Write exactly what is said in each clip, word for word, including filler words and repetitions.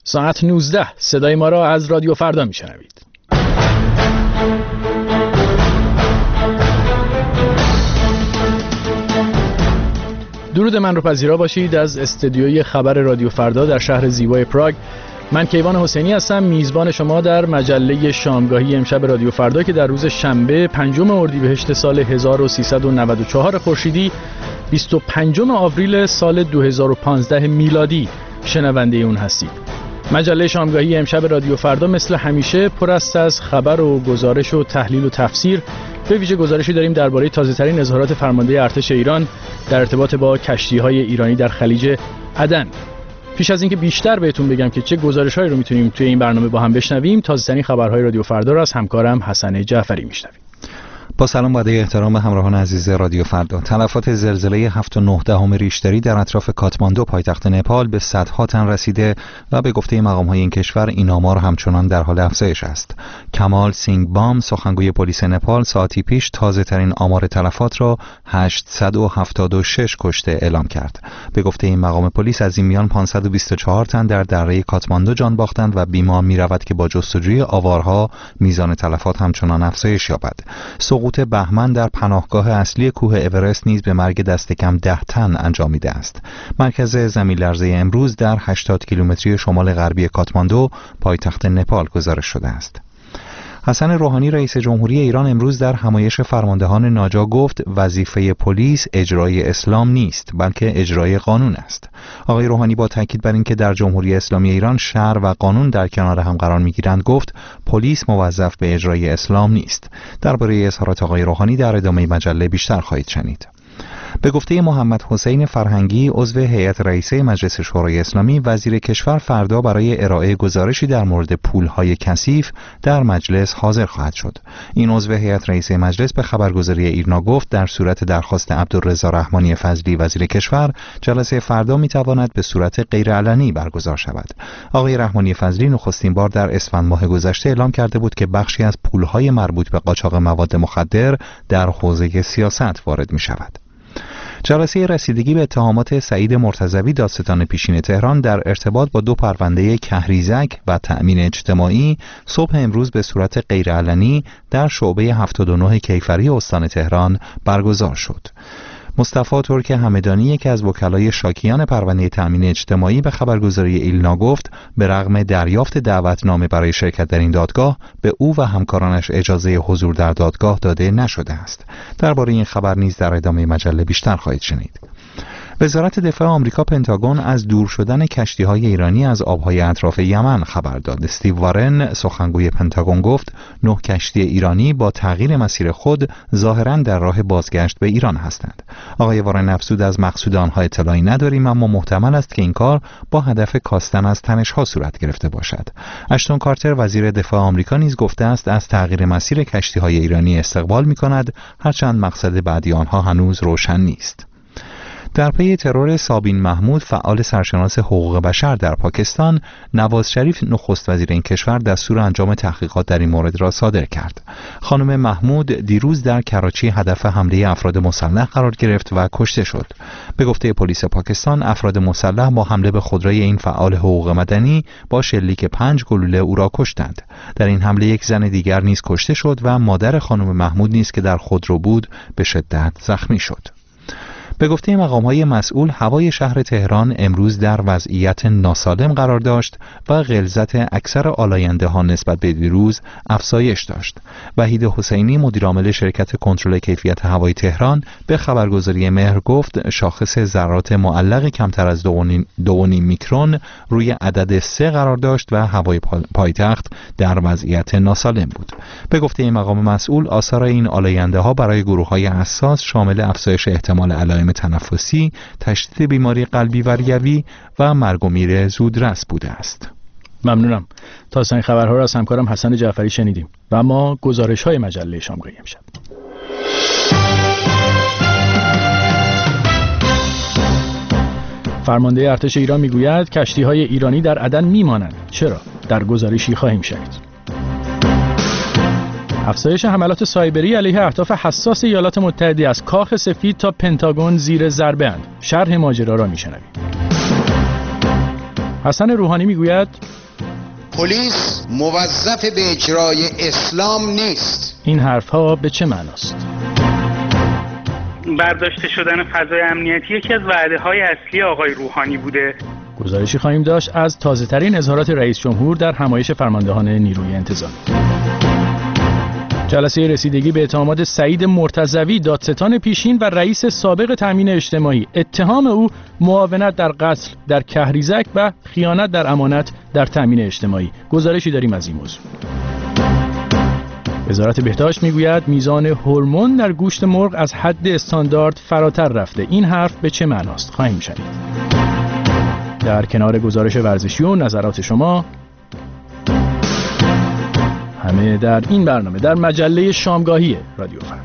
ساعت نوزده صدای ما را از رادیو فردا میشنوید. درود من رو پذیرا باشید از استدیوی خبر رادیو فردا در شهر زیبای پراگ. من کیوان حسینی هستم، میزبان شما در مجله شامگاهی امشب رادیو فردا که در روز شنبه پنجم اردیبهشت سال هزار و سیصد و نود و چهار خورشیدی بیست و پنجم آوریل سال دو هزار و پانزده میلادی شنونده اون هستید. مجله شامگاهی امشب رادیو فردا مثل همیشه پر است از خبر و گزارش و تحلیل و تفسیر. به ویژه گزارشی داریم درباره تازه‌ترین اظهارات فرمانده ارتش ایران در ارتباط با کشتی‌های ایرانی در خلیج عدن. پیش از اینکه بیشتر بهتون بگم که چه گزارش‌هایی رو می‌تونیم توی این برنامه با هم بشنویم، تازه‌ترین خبرهای رادیو فردا رو از همکارم حسن جعفری می‌شنویم. با سلام و ادای احترام به همراهان عزیز رادیو فردا. تلفات زلزله هفت و نه دهم ریشتری در اطراف کاتماندو پایتخت نپال به صدها تن رسیده و به گفته مقام‌های این کشور این آمار همچنان در حال افزایش است. کمال سینگ بام سخنگوی پلیس نپال ساعتی پیش تازه‌ترین آمار تلفات را هشتصد و هفتاد و شش کشته اعلام کرد. به گفته این مقام پلیس از این میان پانصد و بیست و چهار تن در دره کاتماندو جان باختند و بیمار می‌رود که با جستجوی آوارها میزان تلفات همچنان افزایش یابد. سقوط بهمن در پناهگاه اصلی کوه اورست نیز به مرگ دست کم ده تن انجامیده است. مرکز زمین لرزه امروز در هشتاد کیلومتری شمال غربی کاتماندو پایتخت نپال گزارش شده است. حسن روحانی رئیس جمهوری ایران امروز در همایش فرماندهان ناجا گفت وظیفه پلیس اجرای اسلام نیست بلکه اجرای قانون است. آقای روحانی با تاکید بر اینکه در جمهوری اسلامی ایران شرع و قانون در کنار هم قرار می‌گیرند گفت پلیس موظف به اجرای اسلام نیست. درباره اظهارات آقای روحانی در ادامه مجله بیشتر خواهید شنید. به گفته محمد حسین فرهنگی عضو هیئت رئیسه مجلس شورای اسلامی، وزیر کشور فردا برای ارائه گزارشی در مورد پولهای کثیف در مجلس حاضر خواهد شد. این عضو هیئت رئیسه مجلس به خبرگزاری ایرنا گفت در صورت درخواست عبدالرضا رحمانی فضلی وزیر کشور، جلسه فردا میتواند به صورت غیرعلنی برگزار شود. آقای رحمانی فضلی نخستین بار در اسفند ماه گذشته اعلام کرده بود که بخشی از پولهای مربوط به قاچاق مواد مخدر در حوزه سیاست وارد میشود. جلسه رسیدگی به اتهامات سعید مرتضوی دادستان پیشین تهران در ارتباط با دو پرونده کهریزک و تأمین اجتماعی صبح امروز به صورت غیرعلنی در شعبه هفتاد و نه کیفری استان تهران برگزار شد. مصطفی ترک همدانی یکی از وکلای شاکیان پرونده تأمین اجتماعی به خبرگزاری ایلنا گفت به رغم دریافت دعوتنامه برای شرکت در این دادگاه به او و همکارانش اجازه حضور در دادگاه داده نشده است. درباره این خبر نیز در ادامه مجله بیشتر خواهید شنید. وزارت دفاع آمریکا پنتاگون از دور شدن کشتی‌های ایرانی از آب‌های اطراف یمن خبر داد. استیو وارن سخنگوی پنتاگون گفت نه کشتی ایرانی با تغییر مسیر خود ظاهراً در راه بازگشت به ایران هستند. آقای وارن افزود از مقصود آنها اطلاعی نداریم، اما محتمل است که این کار با هدف کاستن از تنش‌ها صورت گرفته باشد. اشتون کارتر وزیر دفاع آمریکا نیز گفته است از تغییر مسیر کشتی‌های ایرانی استقبال می‌کند، هرچند مقصد بعدی آنها هنوز روشن نیست. در پی ترور سابین محمود فعال سرشناس حقوق بشر در پاکستان، نواز شریف نخست وزیر این کشور دستور انجام تحقیقات در این مورد را صادر کرد. خانم محمود دیروز در کراچی هدف حمله افراد مسلح قرار گرفت و کشته شد. به گفته پلیس پاکستان افراد مسلح با حمله به خودروی این فعال حقوق مدنی با شلیک پنج گلوله او را کشتند. در این حمله یک زن دیگر نیز کشته شد و مادر خانم محمود نیز که در خودرو بود به شدت زخمی شد. به گفته مقام‌های مسئول هوای شهر تهران امروز در وضعیت ناسالم قرار داشت و غلظت اکثر آلاینده‌ها نسبت به دیروز افزایش داشت. وحید حسینی مدیرعامل شرکت کنترل کیفیت هوای تهران به خبرگزاری مهر گفت شاخص ذرات معلق کمتر از دو و نیم میکرون روی عدد سه قرار داشت و هوای پایتخت در وضعیت ناسالم بود. به گفته این مقام مسئول آثار این آلاینده‌ها برای گروه‌های حساس شامل افزایش احتمال علائم تنفسی، تشدید بیماری قلبی و ریوی و مرگ و میر زودرس بوده است. ممنونم. تا این خبرها را از همکارم حسن جعفری شنیدیم و اما گزارش‌های مجله شامگاهی امشب. فرمانده ارتش ایران میگوید کشتی‌های ایرانی در عدن میمانند. چرا؟ در گزارشی خواهیم شنید. افزایش حملات سایبری علیه اهداف حساس ایالات متحده از کاخ سفید تا پنتاگون زیر ضربه اند. شرح ماجرا را میشنویم. حسن روحانی میگوید پلیس موظف به اجرای اسلام نیست. این حرفها به چه معناست؟ برداشته شدن فضای امنیتی یکی از وعده‌های اصلی آقای روحانی بوده. گزارشی خواهیم داشت از تازه‌ترین اظهارات رئیس جمهور در همایش فرماندهان نیروی انتظامی. جلسه رسیدگی به اتهامات سعید مرتضوی، دادستان پیشین و رئیس سابق تامین اجتماعی. اتهام او معاونت در قتل در کهریزک و خیانت در امانت در تامین اجتماعی. گزارشی داریم از این موضوع. وزارت بهداشت میگوید میزان هورمون در گوشت مرغ از حد استاندارد فراتر رفته. این حرف به چه معناست؟ خواهیم شنید. در کنار گزارش ورزشی و نظرات شما، همه در این برنامه در مجله شامگاهی رادیو فردا.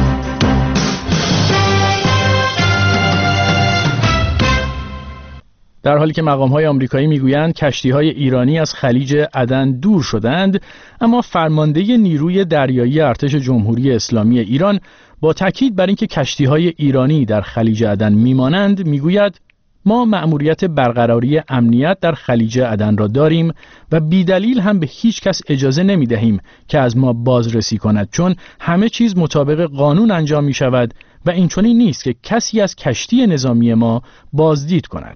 در حالی که مقام‌های آمریکایی میگویند کشتی‌های ایرانی از خلیج عدن دور شدند، اما فرمانده نیروی دریایی ارتش جمهوری اسلامی ایران با تاکید بر اینکه کشتی‌های ایرانی در خلیج عدن میمانند میگوید ما مأموریت برقراری امنیت در خلیج عدن را داریم و بیدلیل هم به هیچ کس اجازه نمی دهیم که از ما بازرسی کند، چون همه چیز مطابق قانون انجام می شود و اینچنین نیست که کسی از کشتی نظامی ما بازدید کند.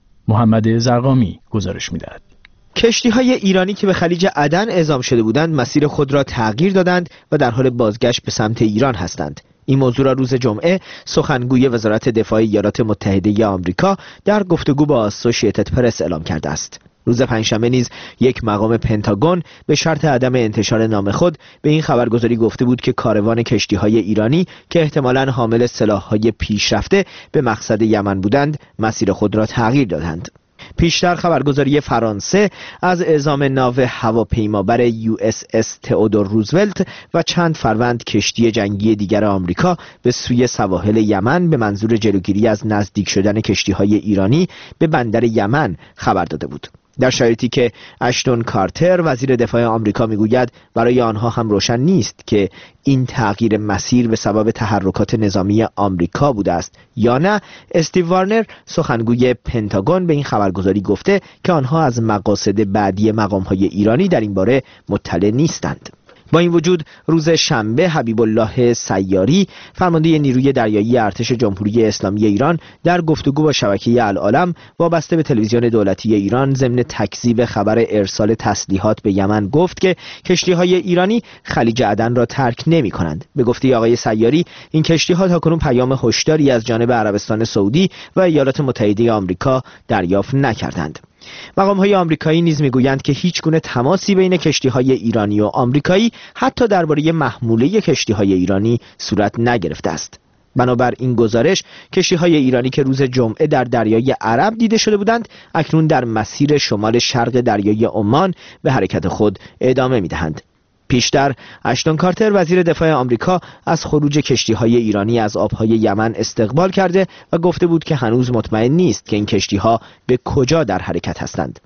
محمد زرقامی گزارش می دهد. کشتی‌های ایرانی که به خلیج عدن اعزام شده بودند مسیر خود را تغییر دادند و در حال بازگشت به سمت ایران هستند. این موضوع را روز جمعه سخنگوی وزارت دفاع ایالات متحده آمریکا در گفتگو با اسوشییتد پرس اعلام کرده است. روز پنجشنبه نیز یک مقام پنتاگون به شرط عدم انتشار نام خود به این خبرگزاری گفته بود که کاروان کشتی‌های ایرانی که احتمالاً حامل سلاح‌های پیشرفته به مقصد یمن بودند مسیر خود را تغییر دادند. پیشتر خبرگزاری فرانسه از اعزام ناو هواپیمابر یو اس اس تئودور روزولت و چند فروند کشتی جنگی دیگر آمریکا به سوی سواحل یمن به منظور جلوگیری از نزدیک شدن کشتی‌های ایرانی به بندر یمن خبر داده بود. در شرایطی که اشتون کارتر وزیر دفاع آمریکا میگوید برای آنها هم روشن نیست که این تغییر مسیر به سبب تحرکات نظامی آمریکا بوده است یا نه، استیو وارنر سخنگوی پنتاگون به این خبرگزاری گفته که آنها از مقاصد بعدی مقام‌های ایرانی در این باره مطلع نیستند. با این وجود روز شنبه حبیب الله سیاری فرمانده نیروی دریایی ارتش جمهوری اسلامی ایران در گفتگو با شبکه العالم وابسته به تلویزیون دولتی ایران ضمن تکذیب خبر ارسال تسلیحات به یمن گفت که کشتی‌های ایرانی خلیج عدن را ترک نمی‌کنند. به گفته آقای سیاری این کشتی‌ها تاکنون پیام هشداری از جانب عربستان سعودی و ایالات متحده آمریکا دریافت نکردند. مقام‌های آمریکایی نیز می‌گویند که هیچ گونه تماسی بین کشتی‌های ایرانی و آمریکایی حتی درباره محموله کشتی‌های ایرانی صورت نگرفته است. بنابر این گزارش کشتی‌های ایرانی که روز جمعه در دریای عرب دیده شده بودند اکنون در مسیر شمال شرق دریای عمان به حرکت خود ادامه می‌دهند. پیشتر اشتون کارتر وزیر دفاع آمریکا از خروج کشتی‌های ایرانی از آب‌های یمن استقبال کرده و گفته بود که هنوز مطمئن نیست که این کشتی‌ها به کجا در حرکت هستند.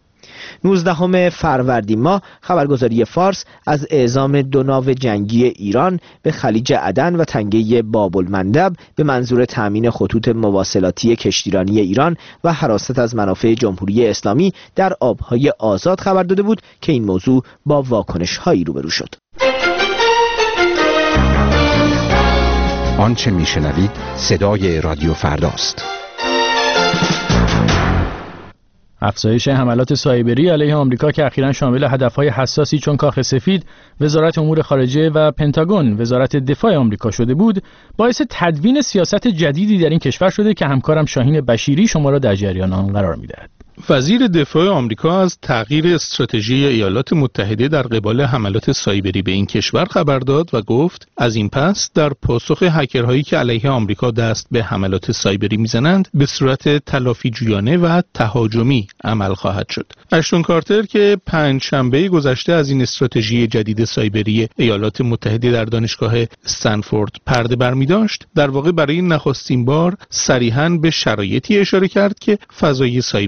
نوزدهم فروردین ماه خبرگزاری فارس از اعزام دو ناو جنگی ایران به خلیج عدن و تنگه باب المندب به منظور تأمین خطوط مواصلاتی کشتیرانی ایران و حراست از منافع جمهوری اسلامی در آبهای آزاد خبر داده بود که این موضوع با واکنش‌هایی روبرو شد. آنچه میشنوید صدای رادیو فرداست. افزایش حملات سایبری علیه آمریکا که اخیراً شامل هدف‌های حساسی چون کاخ سفید، وزارت امور خارجه و پنتاگون، وزارت دفاع آمریکا شده بود، باعث تدوین سیاست جدیدی در این کشور شده که همکارم شاهین بشیری شما را در جریان آن قرار می‌دهد. وزیر دفاع آمریکا از تغییر استراتژی ایالات متحده در قبال حملات سایبری به این کشور خبر داد و گفت از این پس در پاسخ هکرهایی که علیه آمریکا دست به حملات سایبری میزنند به صورت تلافی جویانه و تهاجمی عمل خواهد شد. اشتون کارتر که پنج شنبه گذشته از این استراتژی جدید سایبری ایالات متحده در دانشگاه استنفورد پرده برمی داشت، در واقع برای نخستین بار صریحاً به شرایطی اشاره کرد که فضای سایبری می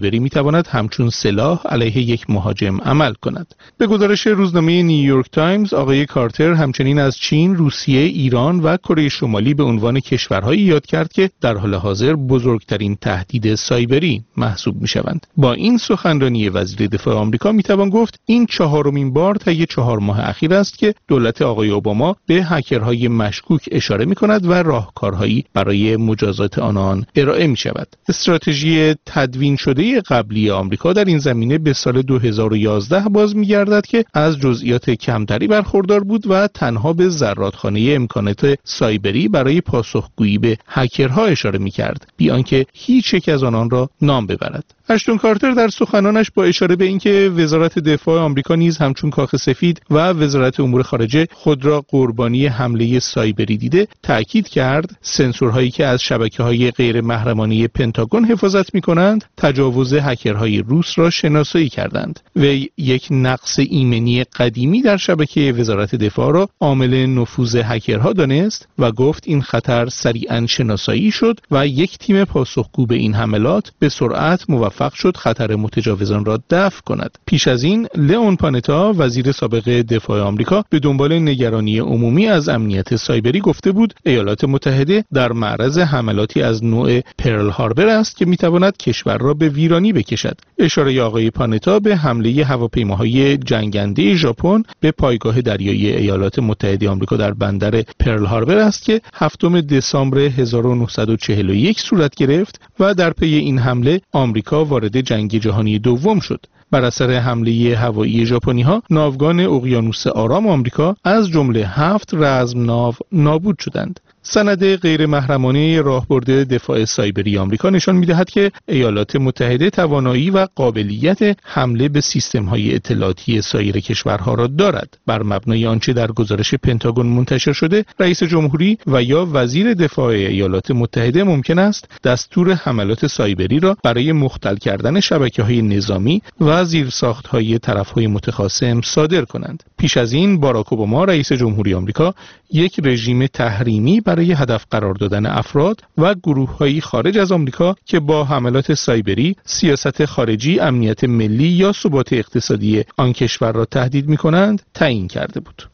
میتواند همچون سلاح علیه یک مهاجم عمل کند. به گزارش روزنامه نیویورک تایمز، آقای کارتر همچنین از چین، روسیه، ایران و کره شمالی به عنوان کشورهایی یاد کرد که در حال حاضر بزرگترین تهدید سایبری محسوب میشوند. با این سخنرانی وزیر دفاع آمریکا میتوان گفت این چهارمین بار طی چهار ماه اخیر است که دولت آقای اوباما به هکرهای مشکوک اشاره میکند و راهکارهایی برای مجازات آنان ارائه میشود. استراتژی تدوین شده قبلی آمریکا در این زمینه به سال دو هزار و یازده باز میگردد که از جزئیات کمتری برخوردار بود و تنها به زرادخانه امکانات سایبری برای پاسخگویی به هکرها اشاره میکرد، بی آنکه هیچ یک از آنان را نام ببرد. اشتون کارتر در سخنانش با اشاره به اینکه وزارت دفاع آمریکا نیز همچون کاخ سفید و وزارت امور خارجه خود را قربانی حمله سایبری دیده، تأکید کرد سنسورهایی که از شبکه‌های غیر محرمانه پنتاگون حفاظت می‌کنند تجاوز هکرهای روس را شناسایی کردند. وی یک نقص ایمنی قدیمی در شبکه وزارت دفاع را عامل نفوذ هکرها دانست و گفت این خطر سریعاً شناسایی شد و یک تیم پاسخگو به این حملات به سرعت موفق شد خطر متجاوزان را دفع کند. پیش از این لئون پانتا وزیر سابق دفاع آمریکا به دنبال نگرانی عمومی از امنیت سایبری گفته بود ایالات متحده در معرض حملاتی از نوع پرل هاربر است که میتواند کشور را به ویرانی بکشد. اشاره آقای پانتا به حمله هواپیماهای جنگنده ژاپن به پایگاه دریایی ایالات متحده آمریکا در بندر پرل هاربر است که هفتم دسامبر هزار و نهصد و چهل و یک صورت گرفت و در پی این حمله آمریکا وارد جنگ جهانی دوم شد. بر اثر حمله هوایی ژاپنی‌ها ناوگان اقیانوس آرام آمریکا از جمله هفت رزم ناو نابود شدند. سند غیر محرمانه راهبرد دفاع سایبری آمریکا نشان می‌دهد که ایالات متحده توانایی و قابلیت حمله به سیستم‌های اطلاعاتی سایر کشورها را دارد. بر مبنای آنچه در گزارش پنتاگون منتشر شده، رئیس جمهوری و یا وزیر دفاع ایالات متحده ممکن است دستور حملات سایبری را برای مختل کردن شبکه‌های نظامی و زیرساخت‌های طرف‌های متخاصم صادر کنند. پیش از این باراک اوباما رئیس جمهوری آمریکا یک رژیم تحریمی برای هدف قرار دادن افراد و گروه‌های خارج از آمریکا که با حملات سایبری، سیاست خارجی، امنیت ملی یا ثبات اقتصادی آن کشور را تهدید می‌کنند تعیین کرده بود.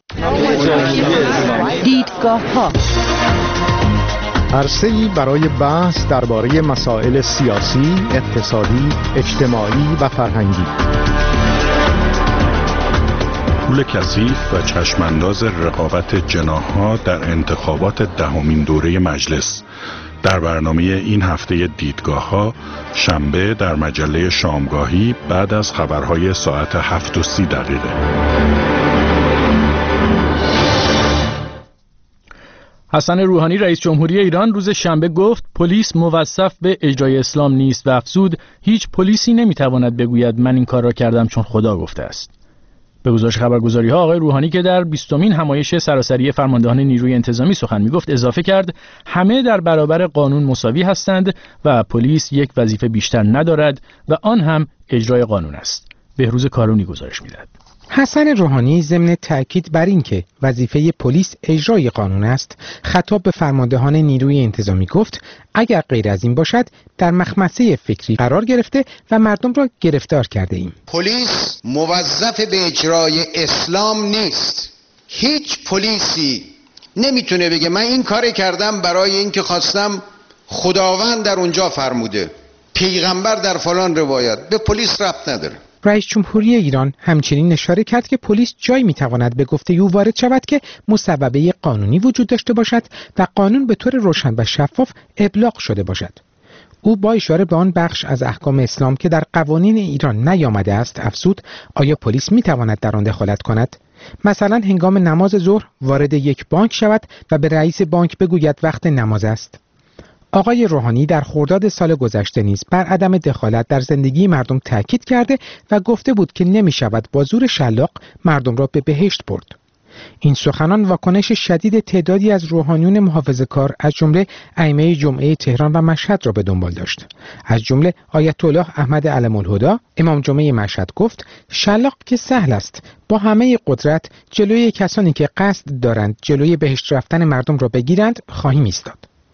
دیدگاه‌ها عرصه‌ای برای بحث درباره مسائل سیاسی، اقتصادی، اجتماعی و فرهنگی. پول کثیف و چشمانداز رقابت جناح‌ها در انتخابات دهمین دوره مجلس. در برنامه این هفته دیدگاه‌ها شنبه در مجله شامگاهی بعد از خبرهای ساعت هفت و سی دقیقه. حسن روحانی رئیس جمهوری ایران روز شنبه گفت پلیس موظف به اجرای اسلام نیست و افزود هیچ پلیسی نمیتواند بگوید من این کار را کردم چون خدا گفته است. به گزارش خبرگزاری‌ها آقای روحانی که در بیستمین همایش سراسری فرماندهان نیروی انتظامی سخن میگفت اضافه کرد همه در برابر قانون مساوی هستند و پلیس یک وظیفه بیشتر ندارد و آن هم اجرای قانون است. بهروز کارونی گزارش میدهد. حسن روحانی ضمن تأکید بر این که وظیفه پلیس اجرای قانون است، خطاب به فرماندهان نیروی انتظامی گفت اگر غیر از این باشد در مخمصه فکری قرار گرفته و مردم را گرفتار کرده ایم. پلیس موظف به اجرای اسلام نیست. هیچ پلیسی نمیتونه بگه من این کار کردم برای اینکه خواستم خداوند در اونجا فرموده، پیغمبر در فلان روایت. به پلیس ربط نداره. رئیس جمهوری ایران همچنین اشاره کرد که پلیس جایی میتواند به گفتگو وارد شود که مسببه قانونی وجود داشته باشد و قانون به طور روشن و شفاف ابلاغ شده باشد. او با اشاره به آن بخش از احکام اسلام که در قوانین ایران نیامده است افزود آیا پلیس میتواند در آن دخالت کند؟ مثلا هنگام نماز ظهر وارد یک بانک شود و به رئیس بانک بگوید وقت نماز است. آقای روحانی در خرداد سال گذشته نیز بر عدم دخالت در زندگی مردم تاکید کرده و گفته بود که نمی شود با زور شلاق مردم را به بهشت برد. این سخنان واکنش شدید تعدادی از روحانیون محافظه‌کار از جمله ائمه جمعه تهران و مشهد را به دنبال داشت. از جمله آیت الله احمد علم الهدی امام جمعه مشهد گفت شلاق که سهل است، با همه قدرت جلوی کسانی که قصد دارند جلوی بهشت رفتن مردم را بگیرند خواهیم ایستاد.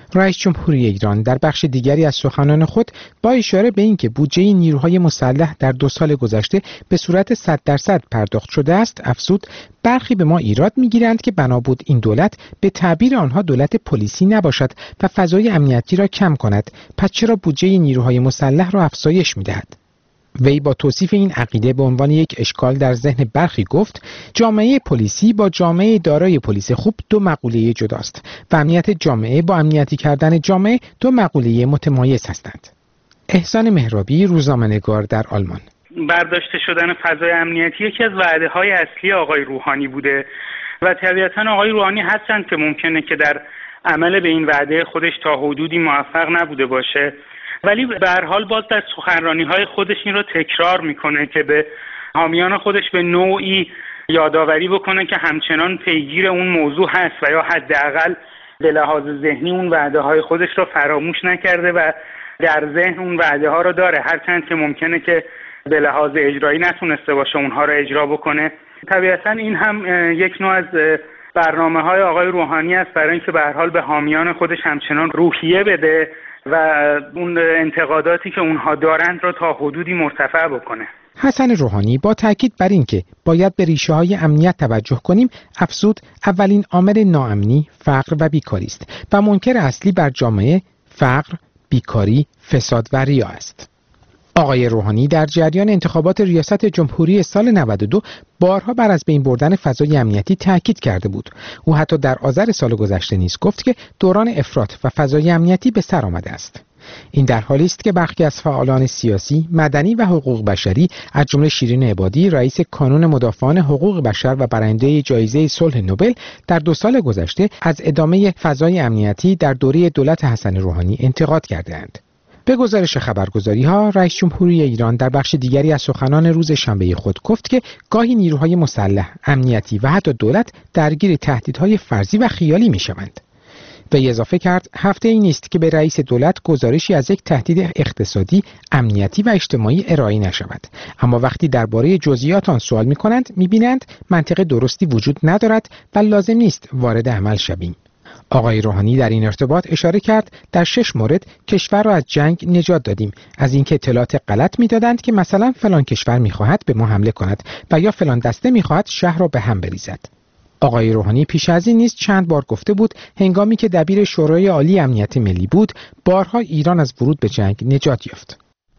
رئیس جمهوری ایران در بخش دیگری از سخنان خود با اشاره به اینکه بودجه نیروهای مسلح در دو سال گذشته به صورت صد درصد پرداخت شده است افزود برخی به ما ایراد میگیرند که بنا بود این دولت به تعبیر آنها دولت پلیسی نباشد و فضای امنیتی را کم کند، پس چرا بودجه نیروهای مسلح را افزایش میدهد؟ وی با توصیف این عقیده به عنوان یک اشکال در ذهن برخی گفت جامعه پلیسی با جامعه دارای پلیس خوب دو مقوله جداست و امنیت جامعه با امنیتی کردن جامعه دو مقوله متمایز هستند. احسان مهرابی، روزنامه‌نگار در آلمان. برداشته شدن فضای امنیتی یکی از وعده‌های اصلی آقای روحانی بوده و طبیعتاً آقای روحانی هرچند که ممکنه که در عمل به این وعده خودش تا حدودی موفق نبوده باشه، ولی به هر حال باز در سخنرانی‌های خودش این رو تکرار میکنه که به حامیان خودش به نوعی یادآوری بکنه که همچنان پیگیر اون موضوع هست و یا حداقل به لحاظ ذهنی اون وعده‌های خودش رو فراموش نکرده و در ذهن اون وعده‌ها رو داره، هرچند که ممکنه که به لحاظ اجرایی نتونسته باشه اونها رو اجرا بکنه. طبیعتاً این هم یک نوع از برنامه‌های آقای روحانی است برای اینکه به هر حال به حامیان خودش همچنان روحیه بده و اون انتقاداتی که اونها دارند را تا حدودی مرتفع بکنه. حسن روحانی با تاکید بر اینکه باید به ریشه‌های امنیت توجه کنیم افزود اولین عامل ناامنی فقر و بیکاری است و منکر اصلی بر جامعه فقر، بیکاری، فساد و ریا است. آقای روحانی در جریان انتخابات ریاست جمهوری سال نود و دو بارها بر از بین بردن فضای امنیتی تاکید کرده بود. او حتی در آذر سال گذشته نیز گفت که دوران افراط و فضای امنیتی به سر آمده است. این در حالی است که برخی از فعالان سیاسی، مدنی و حقوق بشری از جمله شیرین عبادی، رئیس کانون مدافعان حقوق بشر و برنده جایزه صلح نوبل در دو سال گذشته از ادامه فضای امنیتی در دوره دولت حسن روحانی انتقاد کرده‌اند. به گزارش خبرگزاری‌ها، رئیس جمهوری ایران در بخش دیگری از سخنان روز شنبه خود گفت که گاهی نیروهای مسلح، امنیتی و حتی دولت درگیر تهدیدهای فرضی و خیالی می‌شوند. وی اضافه کرد هفته ای نیست که به رئیس دولت گزارشی از یک تهدید اقتصادی، امنیتی و اجتماعی ارائه نشود، اما وقتی درباره جزئیات آن سوال می‌کنند می‌بینند منطق درستی وجود ندارد و لازم نیست وارد عمل شویم. آقای روحانی در این ارتباط اشاره کرد در شش مورد کشور را از جنگ نجات دادیم، از اینکه اطلاعات غلط می‌دادند که مثلا فلان کشور می‌خواهد به ما حمله کند و یا فلان دسته می‌خواهد شهر را به هم بریزد. آقای روحانی پیش از این نیز چند بار گفته بود هنگامی که دبیر شورای عالی امنیت ملی بود بارها ایران از ورود به جنگ نجات یافت.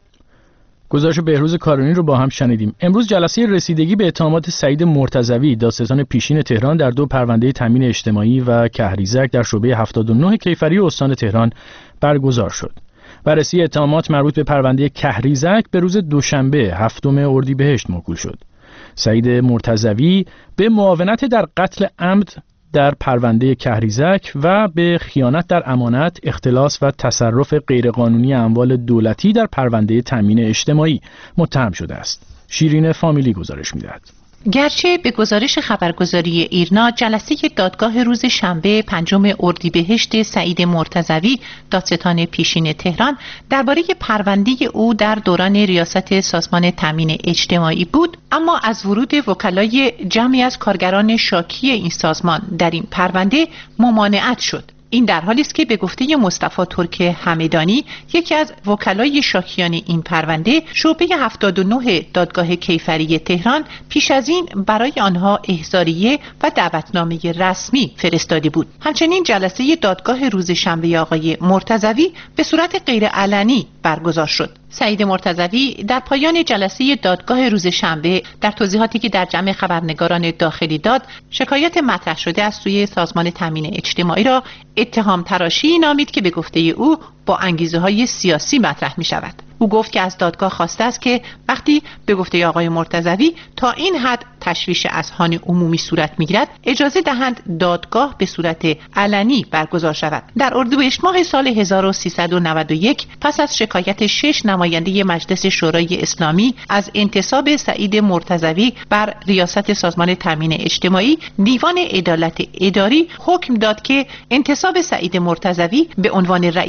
گزارش بهروز کارونی رو با هم شنیدیم. امروز جلسه رسیدگی به اتهامات سعید مرتضوی دادستان پیشین تهران در دو پرونده تامین اجتماعی و کهریزک در شعبه هفتاد و نه کیفری استان تهران برگزار شد. بررسی اتهامات مربوط به پرونده کهریزک به روز دوشنبه هفتم اردیبهشت موکول شد. سعید مرتضوی به معاونت در قتل عمد در پرونده کهریزک و به خیانت در امانت، اختلاس و تصرف غیرقانونی اموال دولتی در پرونده تامین اجتماعی متهم شده است. شیرین فامیلی گزارش می‌دهد. گرچه به گزارش خبرگزاری ایرنا جلسه دادگاه روز شنبه پنجم اردیبهشت سعید مرتضوی دادستان پیشین تهران درباره پرونده او در دوران ریاست سازمان تامین اجتماعی بود، اما از ورود وکلای جمعی از کارگران شاکی این سازمان در این پرونده ممانعت شد. این در حالی است که به گفته مصطفی ترک همدانی، یکی از وکلای شاکیان این پرونده، شعبه هفتاد و نه دادگاه کیفری تهران پیش از این برای آنها احضاریه و دعوتنامه رسمی فرستاده بود. همچنین جلسه دادگاه روز شنبه آقای مرتضوی به صورت غیرعلنی برگزار شد. سعید مرتضوی در پایان جلسه دادگاه روز شنبه در توضیحاتی که در جمع خبرنگاران داخلی داد، شکایت مطرح شده از سوی سازمان تامین اجتماعی را اتهام تراشی نامید که به گفته او با انگیزه‌های سیاسی مطرح می شود. او گفت که از دادگاه خواسته است که وقتی به گفته آقای مرتضوی تا این حد تشویش اذهان عمومی صورت می‌گیرد، اجازه دهند دادگاه به صورت علنی برگزار شود. در اردیبهشت ماه سال هزار و سیصد و نود و یک پس از شکایت شش نماینده مجلس شورای اسلامی از انتصاب سعید مرتضوی بر ریاست سازمان تامین اجتماعی، دیوان عدالت اداری حکم داد که انتصاب سعید مرتضوی به عنوان رئیس سازمان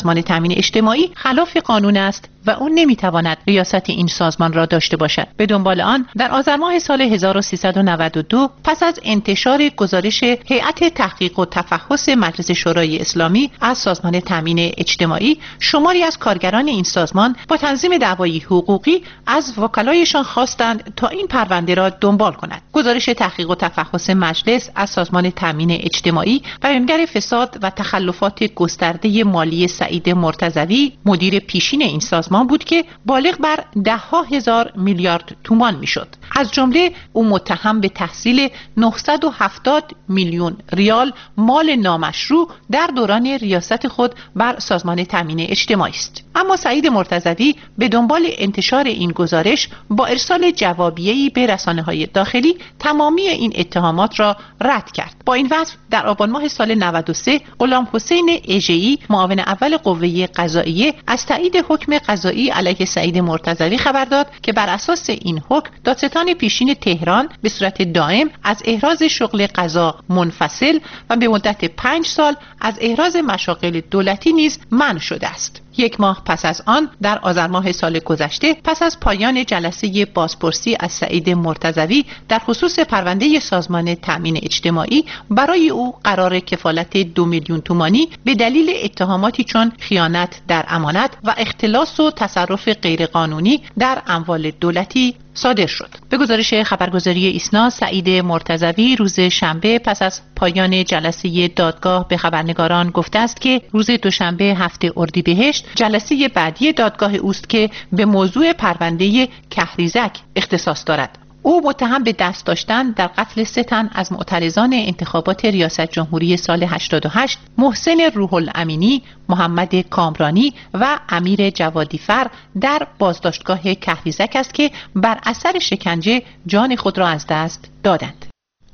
سازمان تامین اجتماعی خلاف قانون است و او نمیتواند ریاست این سازمان را داشته باشد. به دنبال آن در آذر ماه سال هزار و سیصد و نود و دو پس از انتشار گزارش هیئت تحقیق و تفحص مجلس شورای اسلامی از سازمان تامین اجتماعی، شماری از کارگران این سازمان با تنظیم دعوایی حقوقی از وکلایشان خواستند تا این پرونده را دنبال کنند. گزارش تحقیق و تفحص مجلس از سازمان تامین اجتماعی بیانگر فساد و تخلفات گسترده مالی سعید مرتضوی مدیر پیشین این سازمان بود که بالغ بر ده ها هزار میلیارد تومان میشد. از جمله او متهم به تحصیل نهصد و هفتاد میلیون ریال مال نامشروع در دوران ریاست خود بر سازمان تامین اجتماعی است. اما سعید مرتضوی به دنبال انتشار این گزارش با ارسال جوابیه‌ای به رسانه‌های داخلی تمامی این اتهامات را رد کرد. با این وصف در آبان ماه سال نود و سه غلام حسین اژه‌ای معاون اول قوه قضاییه از تایید حکم قضایی علیه سعید مرتضوی خبر داد که بر اساس این حکم دادستان پیشین تهران به صورت دائم از احراز شغل قضا منفصل و به مدت پنج سال از احراز مشاغل دولتی نیز منع شده است. یک ماه پس از آن در آذر ماه سال گذشته پس از پایان جلسه بازپرسی از سعید مرتضوی در خصوص پرونده سازمان تامین اجتماعی برای او قرار کفالت دو میلیون تومانی به دلیل اتهاماتی چون خیانت در امانت و اختلاس و تصرف غیرقانونی در اموال دولتی صادر شد. به گزارش خبرگزاری ایسنا، سعید مرتضوی روز شنبه پس از پایان جلسه دادگاه به خبرنگاران گفته است که روز دوشنبه هفته اردیبهشت جلسه بعدی دادگاه اوست که به موضوع پرونده کهریزک اختصاص دارد. او متهم به دست داشتن در قتل سه تن از معترضان انتخابات ریاست جمهوری سال هشتاد و هشت، محسن روح الامینی، محمد کامرانی و امیر جوادیفر در بازداشتگاه کهریزک است که بر اثر شکنجه جان خود را از دست دادند.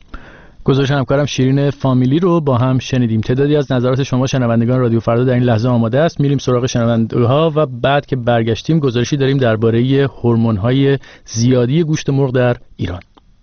گزارش همکارم شیرین فامیلی رو با هم شنیدیم. تعدادی از نظرات شما شنوندگان رادیو فردا در این لحظه آماده است. میریم سراغ شنونده‌ها و بعد که برگشتیم گزارشی داریم درباره هورمون‌های زیادی گوشت مرغ در ایران.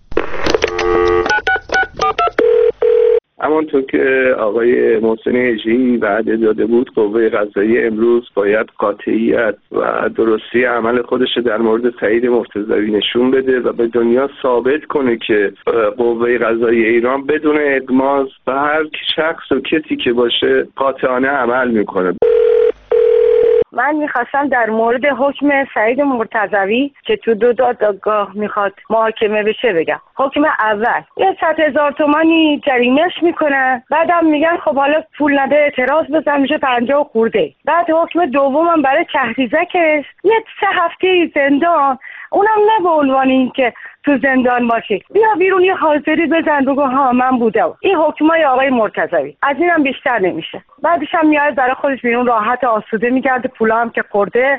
همانطور که آقای محسن اژه‌ای وعده داده بود، قوه قضاییه امروز باید قاطعیت و درستی عمل خودش در مورد سعید مرتضوی نشون بده و به دنیا ثابت کنه که قوه قضاییه ایران بدون اغماض به هر شخص و کسی که باشه قاطعانه عمل میکنه. من میخواستم در مورد حکم سعید مرتضوی که تو دو دادگاه میخواد محاکمه بشه بگم. حکم اول یه صد هزار تومانی جریمهش میکنن، بعدم میگن خب حالا پول نده اعتراض بزن میشه پنجاه خورده. بعد حکم دومم برای کهریزکش یه سه هفته زندان، اونم نه به عنوان این که تو زندان باشی، بیا بیرون یه حاضری بزن بگو ها من بودم. این حکمای آقای مرتضوی از اینم بیشتر نمیشه. بعدش هم میاد برای خودش بیرون راحت آسوده میگرده، پولا هم که خورده.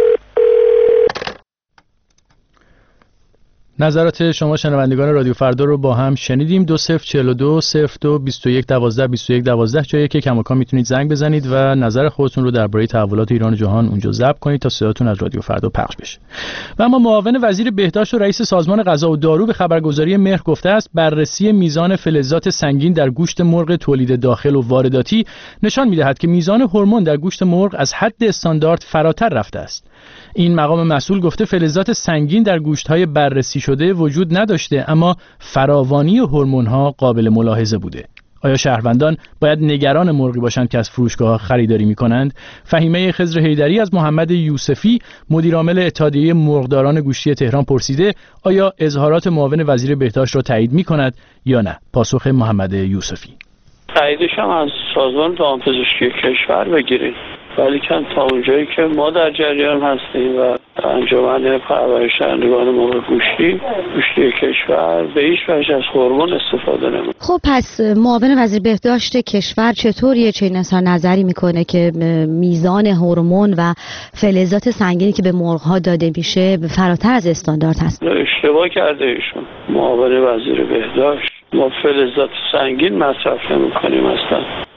نظرات شما شنوندگان رادیو فردا رو با هم شنیدیم. دو صفر چهل و دو صفر دو بیست و یک دوازده بیست و یک دوازده جایی که کماکان میتونید زنگ بزنید و نظر خودتون رو درباره تحولات ایران و جهان اونجا ضبط کنید تا صداتون از رادیو فردا پخش بشه. و اما معاون وزیر بهداشت و رئیس سازمان غذا و دارو به خبرگزاری مهر گفته است بررسی میزان فلزات سنگین در گوشت مرغ تولید داخل و وارداتی نشان می‌دهد که میزان هورمون در گوشت مرغ از حد استاندارد فراتر رفته است. این مقام مسئول گفته فلزات سنگین در گوشت‌های بررسی شده وجود نداشته، اما فراوانی هورمون‌ها قابل ملاحظه بوده. آیا شهروندان باید نگران مرغی باشند که از فروشگاه‌ها خریداری می‌کنند؟ فهیمه خضر حیدری از محمد یوسفی مدیرعامل اتحادیه مرغداران گوشتی تهران پرسیده آیا اظهارات معاون وزیر بهداشت را تایید می‌کند یا نه؟ پاسخ محمد یوسفی: تاییدش هم از سازمان دامپزشکی کشور بگیرید، ولی که تا اونجایی که ما در جریان هستیم و انجمن پرورشندگان مرغ گوشتی گوشتی کشور به هیچ وجه از هورمون استفاده نمی‌کنه. خب پس معاون وزیر بهداشت کشور چطوریه چنین اظهار نظری میکنه که میزان هورمون و فلزات سنگینی که به مرغ‌ها داده میشه فراتر از استاندارد هست؟ اشتباه کرده ایشون. معاون وزیر بهداشت ما فلزات سنگین مصرف نمی‌کنیم اصلا.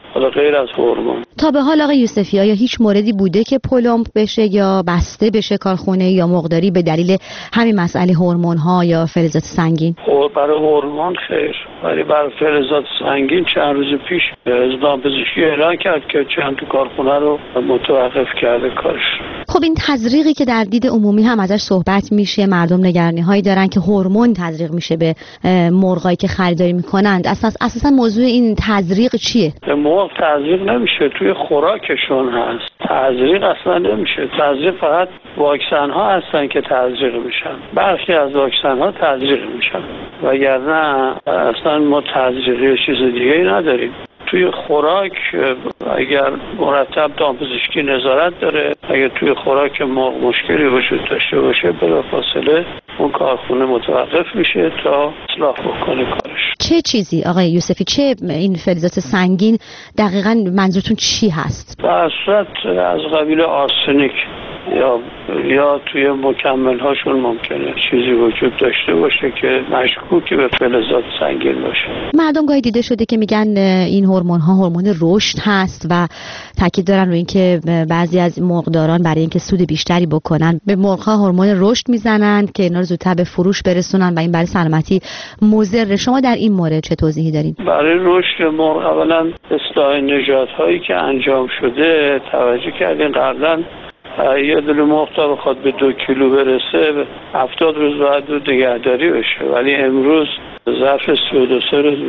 حالا غیر از هورمون. تا به حال آقای یوسفی آیا هیچ موردی بوده که پلمپ بشه یا بسته بشه کارخونه یا مرغداری به دلیل همین مسئله هورمون ها یا فلزات سنگین؟ خب برای هورمون خیر، ولی برای فلزات سنگین چند روز پیش نظام پزشکی اعلام کرد که چند تا کارخونه رو متوقف کرده کارش. خب این تزریقی که در دید عمومی هم ازش صحبت میشه، مردم نگرانی هایی دارن که هورمون تزریق میشه به مرغایی که خریداری میکنند. اساس اساسا موضوع این تزریق چیه؟ مرغ تزریق نمیشه، توی خوراکشون هست. تزریق اصلا نمیشه. تزریق فقط واکسن ها هستن که تزریق میشن. برخی از واکسن ها تزریق میشن. وگرنه اصلا ما تزریقی چیز دیگه ای نداریم. توی خوراک اگر مرتب دامپزشکی نظارت داره، اگر توی خوراک مرغ مشکلی وجود داشته باشه بلافاصله اون کارخونه متوقف میشه تا اصلاح بکنه کارش. چه چیزی آقای یوسفی، چه این فلزات سنگین دقیقاً منظورتون چی هست؟ در صورت از قبیل آرسنیک یا یا توی مکمل هاشون ممکنه چیزی وجود داشته باشه که مشکوکی به فلزات سنگین باشه. مردم گاهی دیده شده که میگن این هورمون ها هورمون رشد هست و تاکید دارن روی اینکه بعضی از مرغداران برای اینکه سود بیشتری بکنن به مرغ ها هورمون رشد میزنن که اینا رو زودتر به فروش برسونن و این برای سلامتی مضر. شما در این مورد چه توضیحی دارین؟ برای رشد مرغ اولا اصلاح نژادهایی که انجام شده توجه کردین قبلا یه دل مرغ تا بخواد به دو کیلو برسه هفتاد روز بعد دو نگهداری بشه، ولی امروز ظرف سی و دو سه روز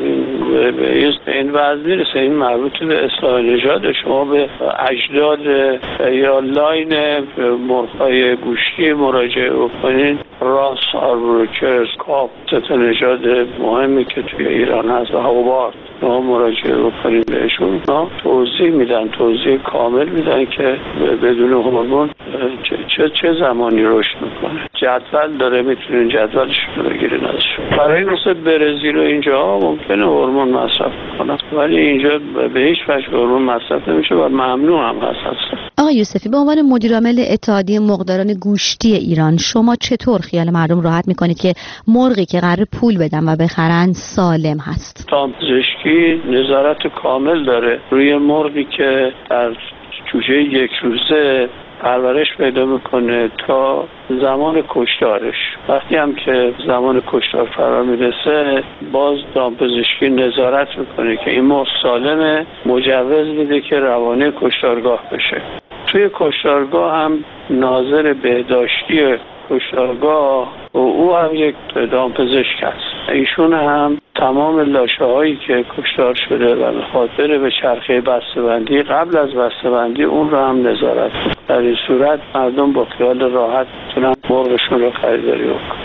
به این وضع میرسه. این مربوط به اصلاح نژاد. شما به اجداد یا لاین مرغ‌های گوشتی مراجعه بکنین، راس، آربروکرز، کاپ، سه نژاد مهمی که توی ایران هست و هاوارد، شما مراجعه بکنین بهشون، توضیح میدن، توضیح کامل میدن که بدون هورمون چه, چه چه زمانی رشد میکنه. جدول داره، میتونین جدولش رو بگیرین ازش. برای مثل برزیل و اینجا ممکنه هورمون مصرف کنن، ولی اینجا به هیچ وجه هورمون مصرف نمیشه و ممنوع هم هست. آقای یوسفی، به عنوان مدیر عامل اتحادیه مرغداران گوشتی ایران، شما چطور خیال مردم راحت میکنید که مرغی که قرار پول بدن و بخرن سالم هست؟ دامپزشکی نظارت کامل داره روی مرغی که در جوجه یک روزه پرورش پیدا میکنه تا زمان کشتارش. وقتی هم که زمان کشتار فرا میرسه باز دامپزشکی نظارت میکنه که این مرغ سالمه، مجوز میده که روانه کشتارگاه بشه. توی کشتارگاه هم ناظر بهداشتی کشتارگاه و او هم یک دامپزشک هست. ایشون هم تمام لاشه هایی که کشتار شده و میخواد بره به چرخه بسته‌بندی قبل از بسته‌بندی اون رو هم نظارت کنه. در این صورت مردم با خیال راحت میتونن مرغشون رو خریداری بکنن.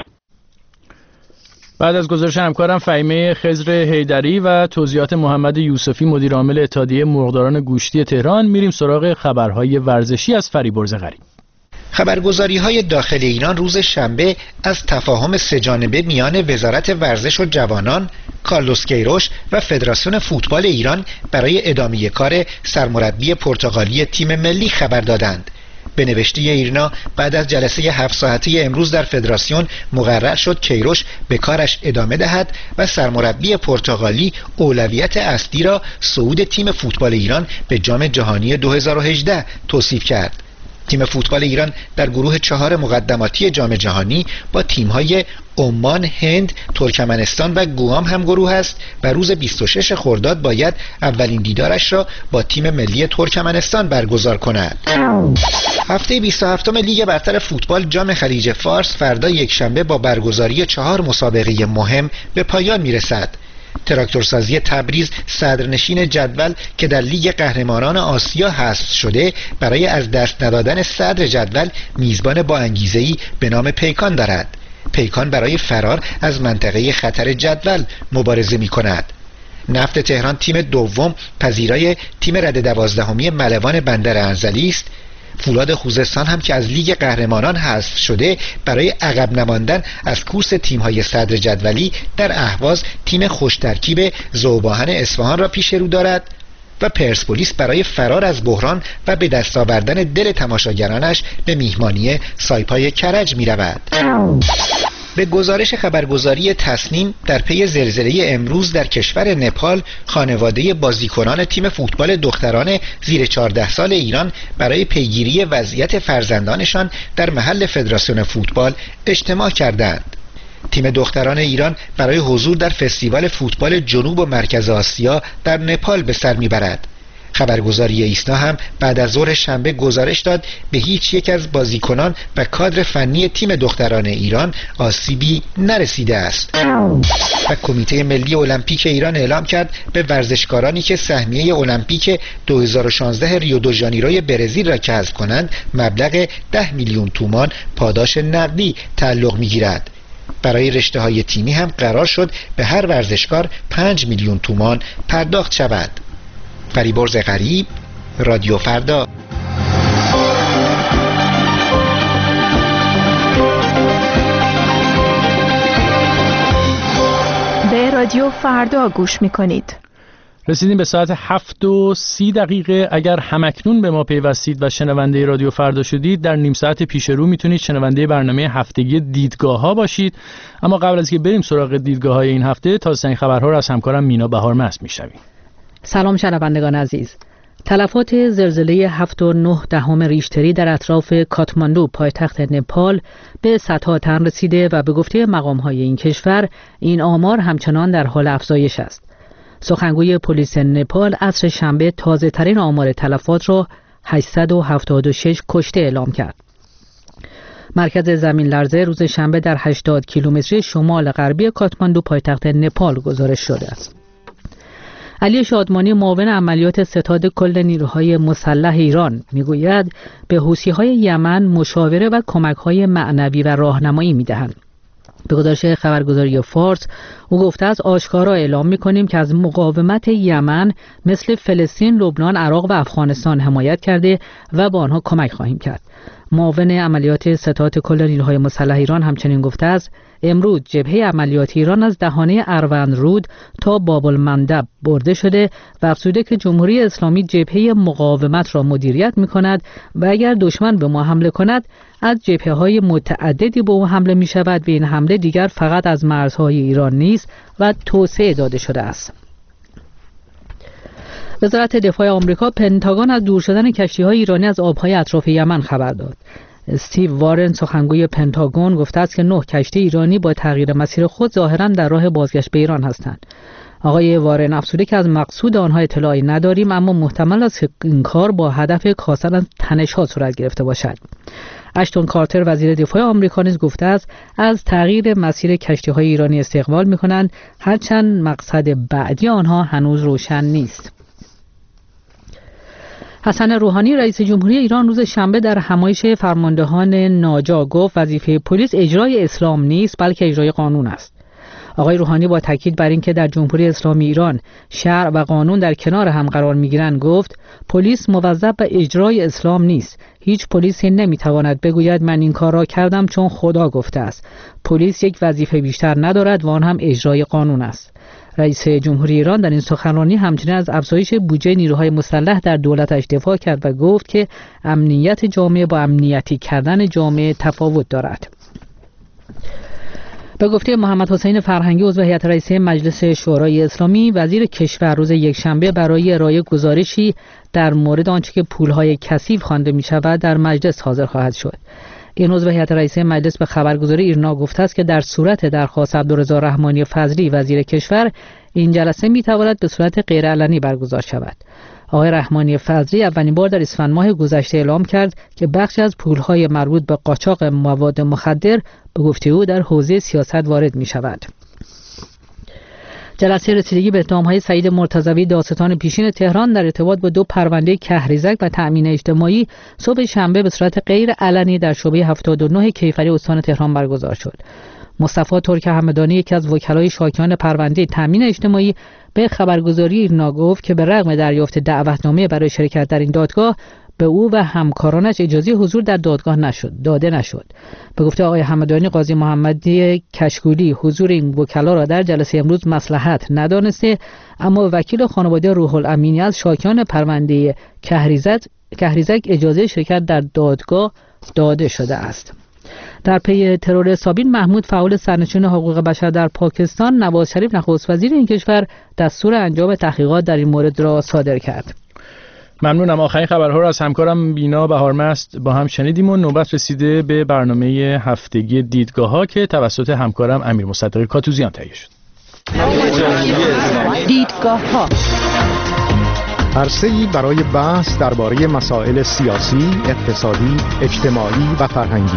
بعد از گزارش همکارم فهیمه خضر حیدری و توضیحات محمد یوسفی مدیر عامل اتحادیه مرغداران گوشتی تهران، میریم سراغ خبرهای ورزشی از فریبرز غریب. خبرگزاری‌های داخل ایران روز شنبه از تفاهم سه‌جانبه میان وزارت ورزش و جوانان، کارلوس کیروش و فدراسیون فوتبال ایران برای ادامه کار سرمربی پرتغالی تیم ملی خبر دادند. به نوشته ایرنا بعد از جلسه هفت ساعته امروز در فدراسیون مقرر شد کیروش به کارش ادامه دهد و سرمربی پرتغالی اولویت اصلی را صعود تیم فوتبال ایران به جام جهانی دو هزار و هجده توصیف کرد. تیم فوتبال ایران در گروه چهار مقدماتی جام جهانی با تیم‌های عمان، هند، ترکمنستان و گوام هم گروه است و روز بیست و شش خرداد باید اولین دیدارش را با تیم ملی ترکمنستان برگزار کند. هفته بیست و هفتم لیگ برتر فوتبال جام خلیج فارس فردا یکشنبه با برگزاری چهار مسابقه مهم به پایان میرسد. تراکتورسازی تبریز صدرنشین جدول که در لیگ قهرمانان آسیا حذف شده برای از دست ندادن صدر جدول میزبان با انگیزه‌ای به نام پیکان دارد. پیکان برای فرار از منطقه خطر جدول مبارزه می کند. نفت تهران تیم دوم پذیرای تیم رده دوازدهمی ملوان بندر انزلی است. فولاد خوزستان هم که از لیگ قهرمانان حذف شده برای عقب نماندن از کورس تیم‌های صدر جدولی در اهواز تیم خوش ترکیب ذوباهن اصفهان را پیش رو دارد و پرسپولیس برای فرار از بحران و به دست آوردن دل تماشاگرانش به میهمانی سایپای کرج می رود. به گزارش خبرگزاری تصنیم، در پی زلزله امروز در کشور نپال، خانواده بازیکنان تیم فوتبال دختران زیر چهارده سال ایران برای پیگیری وضعیت فرزندانشان در محل فدراسیون فوتبال اجتماع کردند. تیم دختران ایران برای حضور در فستیوال فوتبال جنوب و مرکز آسیا در نپال به سر میبرد. خبرگزاری ایسنا هم بعد از ظهر شنبه گزارش داد به هیچ یک از بازیکنان و کادر فنی تیم دختران ایران آسیبی نرسیده است. و کمیته ملی المپیک ایران اعلام کرد به ورزشکارانی که سهمیه المپیک دو هزار و شانزده ریو دو ژانیروی برزیل را کسب کنند مبلغ ده میلیون تومان پاداش نقدی تعلق میگیرد. برای رشته های تیمی هم قرار شد به هر ورزشکار پنج میلیون تومان پرداخت شود. فریبرز غریب، رادیو فردا. به رادیو فردا گوش میکنید. رسیدیم به ساعت هفت و سی دقیقه. اگر همکنون به ما پیوستید و شنونده رادیو فردا شدید، در نیم ساعت پیش رو میتونید شنونده برنامه هفتگی دیدگاه ها باشید. اما قبل از که بریم سراغ دیدگاه های این هفته، تازه‌ترین خبرها را از همکارم مینا بهارمست میشنویم. سلام شنوندگان عزیز. تلفات زلزله هفت و نه دهم ریشتری در اطراف کاتماندو پایتخت نپال به صدها تن رسیده و به گفته مقام‌های این کشور این آمار همچنان در حال افزایش است. سخنگوی پلیس نپال عصر شنبه تازه ترین آمار تلفات را هشتصد و هفتاد و شش کشته اعلام کرد. مرکز زمین لرزه روز شنبه در هشتاد کیلومتری شمال غربی کاتماندو پایتخت نپال گزارش شده است. علی شادمانی معاون عملیات ستاد کل نیروهای مسلح ایران میگوید به حوثی‌های یمن مشاوره و کمک‌های معنوی و راهنمایی می‌دهند. به گزارش خبرگزاری فارس او گفته است آشکارا اعلام می‌کنیم که از مقاومت یمن مثل فلسطین، لبنان، عراق و افغانستان حمایت کرده و با آنها کمک خواهیم کرد. معاون عملیات ستاد کل نیروهای مسلح ایران همچنین گفته است امروز جبهه عملیاتی ایران از دهانه اروند رود تا باب المندب برده شده و افزوده که جمهوری اسلامی جبهه مقاومت را مدیریت می‌کند و اگر دشمن به ما حمله کند از جبهه‌های متعددی به او حمله می‌شود و این حمله دیگر فقط از مرزهای ایران نیست و توسعه داده شده است. وزارت دفاع آمریکا پنتاگون از دور شدن کشتی‌های ایرانی از آب‌های اطراف یمن خبر داد. استیو وارن سخنگوی پنتاگون گفته است که نه کشتی ایرانی با تغییر مسیر خود ظاهراً در راه بازگشت به ایران هستند. آقای وارن افزوده که از مقصود آنها اطلاعی نداریم، اما محتمل است که این کار با هدف کاستن از تنش‌ها صورت گرفته باشد. اشتون کارتر وزیر دفاع آمریکا نیز گفته است از تغییر مسیر کشتی‌های ایرانی استقبال می‌کنند، هرچند مقصد بعدی آنها هنوز روشن نیست. حسن روحانی رئیس جمهوری ایران روز شنبه در همایش فرماندهان ناجا گفت وظیفه پلیس اجرای اسلام نیست بلکه اجرای قانون است. آقای روحانی با تاکید بر اینکه در جمهوری اسلامی ایران شرع و قانون در کنار هم قرار می‌گیرند گفت پلیس موظف به اجرای اسلام نیست. هیچ پلیسی نمی‌تواند بگوید من این کار را کردم چون خدا گفته است. پلیس یک وظیفه بیشتر ندارد و آن هم اجرای قانون است. رئیس جمهوری ایران در این سخنرانی همچنین از افزایش بودجه نیروهای مسلح در دولتش دفاع کرد و گفت که امنیت جامعه با امنیتی کردن جامعه تفاوت دارد. به گفته محمد حسین فرهنگی عضو هیئت رئیسه مجلس شورای اسلامی، وزیر کشور روز یکشنبه برای ارائه گزارشی در مورد آنچه که پولهای کثیف خوانده می‌شود در مجلس حاضر خواهد شد. این عضو هیئت رئیسه مجلس به خبرگزاری ایرنا گفته است که در صورت درخواست عبدالرضا رحمانی فضلی وزیر کشور این جلسه می‌تواند به صورت غیرعلنی برگزار شود. آقای رحمانی فضلی اولین بار در اسفند ماه گذشته اعلام کرد که بخشی از پولهای مربوط به قاچاق مواد مخدر به گفته او در حوزه سیاست وارد می‌شود. جلسه رسیدگی به اتهام‌های سعید مرتضوی دادستان پیشین تهران در ارتباط با دو پرونده کهریزک و تأمین اجتماعی صبح شنبه به صورت غیر علنی در شعبه هفتاد و نه کیفری استان تهران برگزار شد. مصطفی ترک همدانی یکی از وکلای شاکیان پرونده تأمین اجتماعی به خبرگزاری ایرنا گفت که به رغم دریافت دعوتنامه برای شرکت در این دادگاه به او و همکارانش اجازه حضور در دادگاه نشد داده نشد. به گفته آقای همدانی، قاضی محمدی کشکولی حضور این وکلا را در جلسه امروز مصلحت ندانسته، اما وکیل خانواده روح الامینی از شاکیان پرونده کهریزک کهریزک اجازه شرکت در دادگاه داده شده است. در پی ترور سابین محمود فعال سرنشین حقوق بشر در پاکستان، نواز شریف نخست وزیر این کشور دستور انجام تحقیقات در این مورد را صادر کرد. ممنونم. آخرین خبرها را از همکارم بینا بهارمست با هم شنیدیم و نوبت رسیده به برنامه هفتگی دیدگاه‌ها که توسط همکارم امیر مصدق کاتوزیان تهیه شد. دیدگاه‌ها عرصه‌ای برای بحث درباره مسائل سیاسی، اقتصادی، اجتماعی و فرهنگی.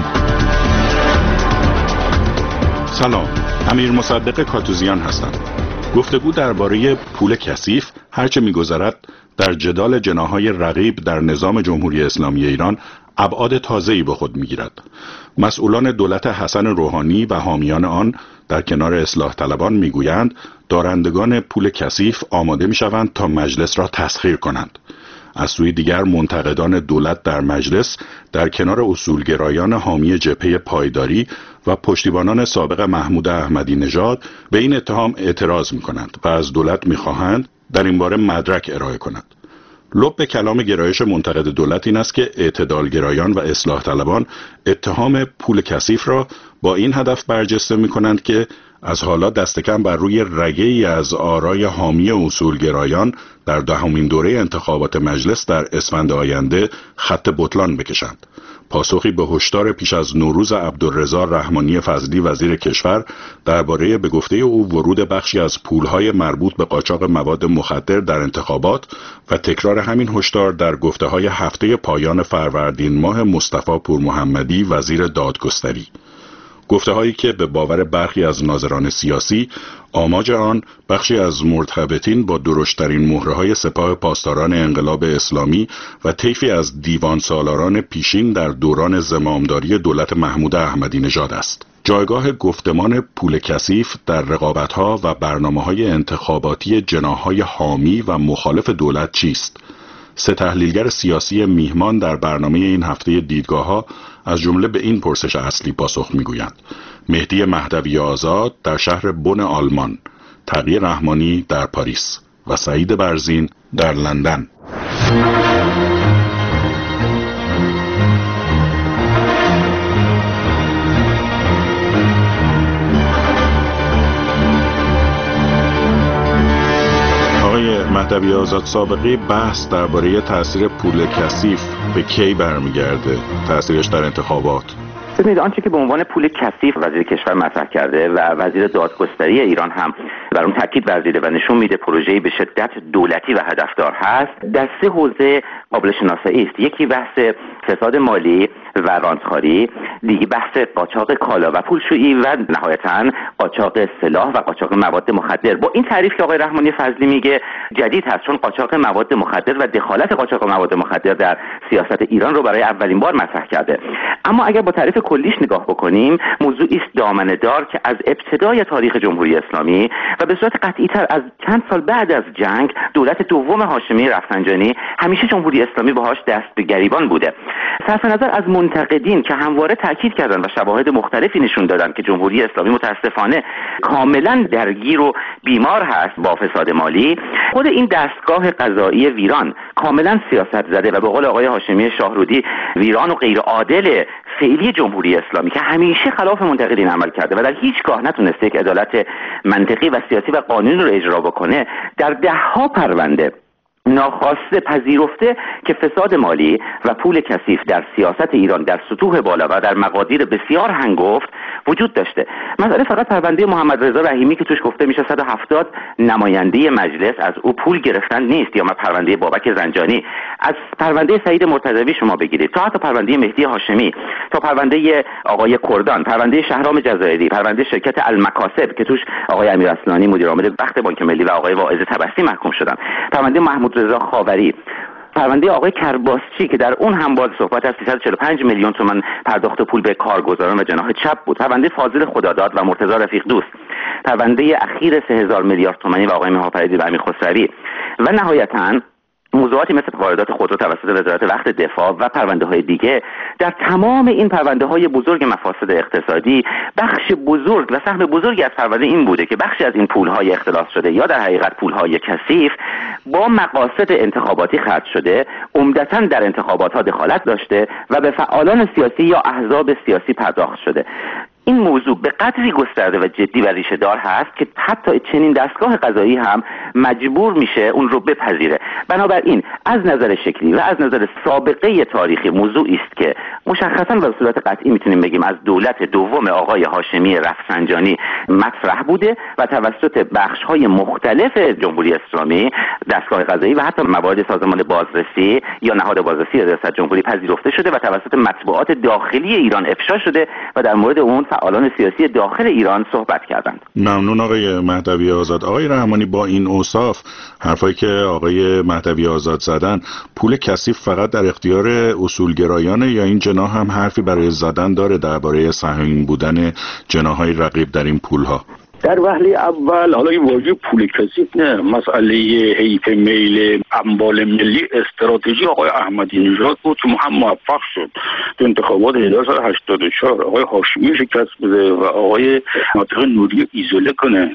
سلام، امیر مصدق کاتوزیان هستم. گفتگو درباره پول کثیف هرچه می‌گذرد در جدال جناح‌های رقیب در نظام جمهوری اسلامی ایران ابعاد تازه‌ای به خود می‌گیرد. مسئولان دولت حسن روحانی و حامیان آن در کنار اصلاح طلبان می‌گویند دارندگان پول کثیف آماده می‌شوند تا مجلس را تسخیر کنند. از سوی دیگر منتقدان دولت در مجلس در کنار اصولگرایان حامی جبهه پایداری و پشتیبانان سابق محمود احمدی نژاد به این اتهام اعتراض می‌کنند و از دولت می‌خواهند در این باره مدرک ارائه کند. لب کلام گرایش منتقد دولت این است که اعتدالگرایان و اصلاح طلبان اتهام پول کثیف را با این هدف برجسته می‌کنند که از حالا دست کم بر روی رگه‌ای از آرای حامی اصولگرایان در دهمین دوره انتخابات مجلس در اسفند آینده خط بطلان بکشند. پاسخی به هشدار پیش از نوروز عبدالرضا رحمانی فضلی وزیر کشور درباره به گفته او ورود بخشی از پولهای مربوط به قاچاق مواد مخدر در انتخابات و تکرار همین هشدار در گفته‌های هفته پایان فروردین ماه مصطفی پورمحمدی وزیر دادگستری. گفته‌هایی که به باور برخی از ناظران سیاسی آماج آن بخشی از مرتبطین با درشترین مهره‌های سپاه پاسداران انقلاب اسلامی و طیفی از دیوان سالاران پیشین در دوران زمامداری دولت محمود احمدی نژاد است. جایگاه گفتمان پول کثیف در رقابت‌ها و برنامه‌های انتخاباتی جناح‌های حامی و مخالف دولت چیست؟ سه تحلیلگر سیاسی میهمان در برنامه این هفته دیدگاه‌ها از جمله به این پرسش اصلی پاسخ می‌گویند. مهدی مهدوی آزاد در شهر بن آلمان، تقی رحمانی در پاریس و سعید برزین در لندن. مهدوی آزاد، سابقه بحث درباره تاثیر پول کثیف به کی برمیگرده؟ تاثیرش در انتخابات؟ ببینید، آنچه که به عنوان پول کثیف وزیر کشور مطرح کرده و وزیر دادگستری ایران هم بر اون تاکید ورزیده و نشون میده پروژه‌ای به شدت دولتی و هدفدار هست، در سه حوزه قابل شناسایی است. یکی بحث فساد مالی و رانتخواری، دیگه بحث قاچاق کالا و پولشویی و نهایتاً قاچاق سلاح و قاچاق مواد مخدر. با این تعریف که آقای رحمانی فضلی میگه جدید هست، چون قاچاق مواد مخدر و دخالت قاچاق مواد مخدر در سیاست ایران رو برای اولین بار مطرح کرده. اما اگر با تعریف کلیش نگاه بکنیم، موضوعی است دامنه‌دار که از ابتدای تاریخ جمهوری اسلامی و به صورت قطعی‌تر از چند سال بعد از جنگ دولت دوم هاشمی رفسنجانی همیشه جمهوری اسلامی باهاش دست به گریبان بوده. صرف نظر از منتقدین که همواره تاکید کردند و شواهد مختلفی نشون دادند که جمهوری اسلامی متاسفانه کاملا درگیر و بیمار هست با فساد مالی، خود این دستگاه قضایی ویران کاملا سیاست زده و به قول آقای هاشمی شاهرودی ویران و غیر عادل فعلی جمهوری اسلامی که همیشه خلاف منتقدین عمل کرده و در هیچگاه نتونسته یک عدالت منطقی و سیاسی و قانونی رو اجرا بکنه، در ده‌ها پرونده ناخواسته پذیرفته که فساد مالی و پول کثیف در سیاست ایران در سطوح بالا و در مقادیر بسیار هنگفت وجود داشته. مسئله فقط پرونده محمد رضا رحیمی که توش گفته میشه صد و هفتاد نماینده مجلس از او پول گرفتن نیست، یا پرونده بابک زنجانی، از پرونده سعید مرتضوی شما بگیرید تا حتی پرونده مهدی هاشمی، تا پرونده آقای کردان، پرونده شهرام جزایری، پرونده شرکت المکاسب که توش آقای امیر اصلانی مدیر عامل وقت بانک ملی و آقای واعظ طبسی محکوم شدن، پرونده محمود رضا خاوری، پرونده آقای کرباسچی که در اون هم باز صحبت از سیصد و چهل و پنج میلیون تومان پرداخت پول به کارگزاران و جناح چپ بود، پرونده فاضل خداداد و مرتضی رفیق دوست، پرونده اخیر سه هزار میلیارد تومانی و آقای مهاپریدی و امیر خسروی و نهایتاً موضوعاتی مثل واردات خودرو توسط وزارت وقت دفاع و پرونده های دیگه، در تمام این پرونده های بزرگ مفاسد اقتصادی بخش بزرگ و سهم بزرگی از پرونده این بوده که بخشی از این پول های اختلاس شده یا در حقیقت پول های کثیف با مقاصد انتخاباتی خرج شده، عمدتاً در انتخابات ها دخالت داشته و به فعالان سیاسی یا احزاب سیاسی پرداخت شده. این موضوع به قدری گسترده و جدی و ریشه دار هست که حتی چنین دستگاه قضایی هم مجبور میشه اون رو بپذیره. بنابراین از نظر شکلی و از نظر سابقه تاریخی موضوعی است که مشخصاً و به صورت قطعی میتونیم بگیم از دولت دوم آقای هاشمی رفسنجانی مطرح بوده و توسط بخش‌های مختلف جمهوری اسلامی، دستگاه قضایی و حتی موارد سازمان بازرسی یا نهاد بازرسی ریاست جمهوری پذیرفته شده و توسط مطبوعات داخلی ایران افشا شده و در مورد اون فعالان سیاسی داخل ایران صحبت کردند. ممنون آقای مهدوی آزاد. آقای رحمانی، با این اوصاف حرفایی که آقای مهدوی آزاد زدن، پول کثیف فقط در اختیار اصولگرایانه یا این جناح هم حرفی برای زدن داره درباره سهیم بودن جناح‌های رقیب در این پول‌ها؟ در وهله اول حالا این واژه پول کثیف نه، مسئله حیف میل اموال ملی استراتژی آقای احمدی نژاد بود که هم موفق شد تو انتخابات هزار و سیصد و هشتاد و چهار آقای هاشمی شکست بده و آقای ناطق نوری ایزوله کنه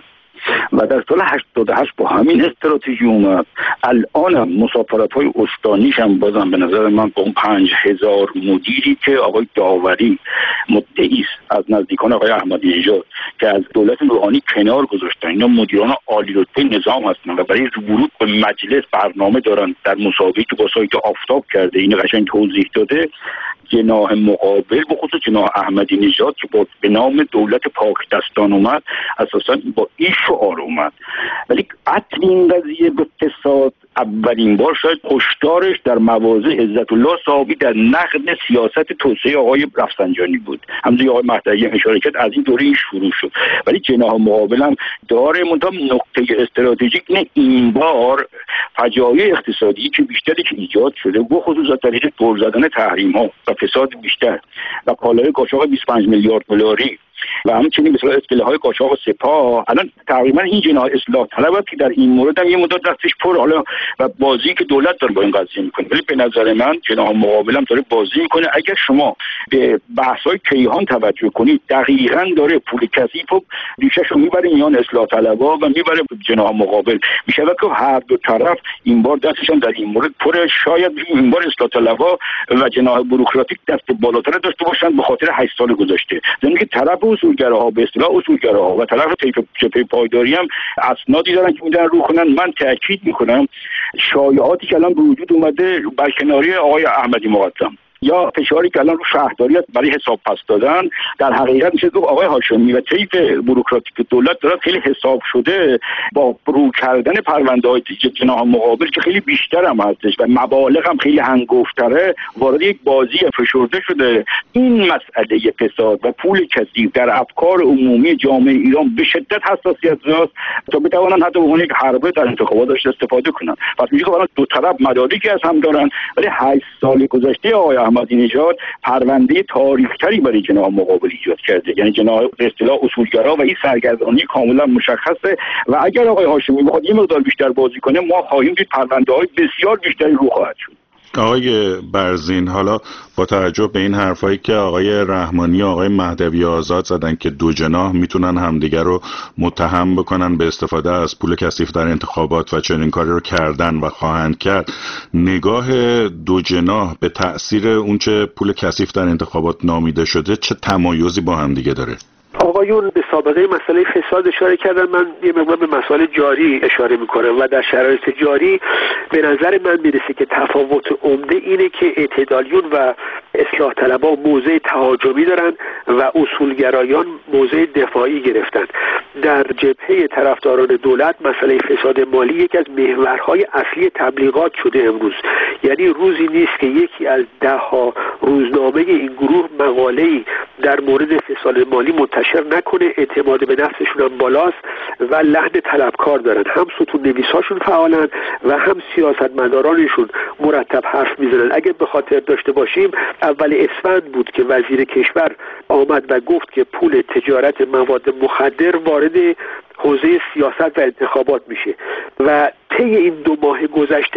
و در سال هشتاد و هشت با همین استراتژی اومد. الان مسافرت های استانیش هم بازم به نظر من با اون پنج هزار مدیری که آقای داوری مدعی است از نزدیکان آقای احمدی نژاد که از دولت روحانی کنار گذاشتن، اینا مدیران عالی رتبه نظام هستن و برای ورود به مجلس برنامه دارن. در مسابقه که با سایت آفتاب کرده این قشنگ توضیح داده، جناح مقابل به خصوص جناح احمدی نژاد که با به نام دولت پاک دستان اومد، اساسا با این شعار اومد. ولی قتل این قضیه به فساد اولین بار شاید هشدارش در مواضع عزت الله صاحبی در نقد سیاست توسعه آقای رفسنجانی بود. همونجوری آقای مهدوی اشاره کرد از این دوره شروع شد، ولی جناح مقابل هم داره. منتها نقطه استراتژیک نه، این بار فجایع اقتصادی که بیشتری که ایجاد شده و خصوصا از طریق دور زدن تحریم ها و فساد بیشتر و کالای قاچاق بیست و پنج میلیارد دلاری و همچنین مثلا اسکله های قاچاق سپاه، الان تقریبا این جناح اصلاح طلب که در این مورد هم یه مدت دستش پر حالا و بازی که دولت داره با این قضیه میکنه، ولی به نظر من جناح مقابلم داره بازی میکنه. اگر شما به بحث های کیهان توجه کنید، دقیقاً داره پول کثیف و ریشه‌ش رو میبره میان اصلاح طلبها و میبره جناح مقابل. میشه که هر دو طرف این بار دستشون در این مورد پر، شاید این بار اصلاح طلبها و جناح بوروکراتیک دست بالاتر داشته باشن به خاطر هشت سال گذشته. زمین که طرف اصولگراها به اصطلاح اصولگراها و طرف جبهه پایداری هم اسنادی دارن که میدن رو کنن. من تاکید میکنم شایعاتی که الان به وجود اومده برکناری آقای احمدی مقدم یا فشاری که الان رو شهرداری برای حساب پس دادن، در حقیقت میشه گفت آقای هاشمی و طیف بوروکراتیک دولت داره خیلی حساب شده با رو کردن پرونده‌های جناح مقابل که خیلی بیشتر هم هستش و مبالغ هم خیلی هنگفتره، وارد یک بازی فشرده شده. این مسئله فساد و پول کثیف در افکار عمومی جامعه ایران به شدت حساسیت داشت تا بتوانن حتی به عنوان یک حربه در انتخابات داشته استفاده کنن. پس میگه که دو طرف مدارکی از هم دارن، ولی هشت سال گذشته آقای احمدی نژاد پرونده تاریخ‌تری برای جناح مقابل ایجاد کرده، یعنی جناح به اصطلاح اصولگرا و این سرگردانی کاملا مشخصه و اگر آقای هاشمی بخواد یه مقدار بیشتر بازی کنه ما خواهیم دید پرونده‌های بسیار بیشتری رو خواهد شد. آقای برزین، حالا با توجه به این حرفایی که آقای رحمانی و آقای مهدوی آزاد زدن که دو جناح میتونن همدیگر رو متهم بکنن به استفاده از پول کثیف در انتخابات و چنین کاری رو کردن و خواهند کرد، نگاه دو جناح به تأثیر اونچه پول کثیف در انتخابات نامیده شده چه تمایزی با همدیگه داره؟ آقایون به سابقه مسئله فساد اشاره کردن، من یه مقدار به مسائل جاری اشاره میکنم و در شرایط جاری به نظر من میرسه که تفاوت عمده اینه که اعتدالیون و اصلاح طلبها موضع تهاجمی دارن و اصولگرایان موضع دفاعی گرفتن. در جبهه طرفداران دولت مسئله فساد مالی یکی از محورهای اصلی تبلیغات شده امروز، یعنی روزی نیست که یکی از ده ها روزنامه این گروه مقاله‌ای در مورد فساد مالی منتشر نکنه. اعتماد به نفسشون هم بالاست و لحن طلبکار دارن، هم ستون نویساشون فعالن و هم سیاستمدارانشون مرتب حرف میزنن. اگه به خاطر داشته باشیم اول اسفند بود که وزیر کشور آمد و گفت که پول تجارت مواد مخدر وارد حوزه سیاست و انتخابات میشه و طی این دو ماه گذشته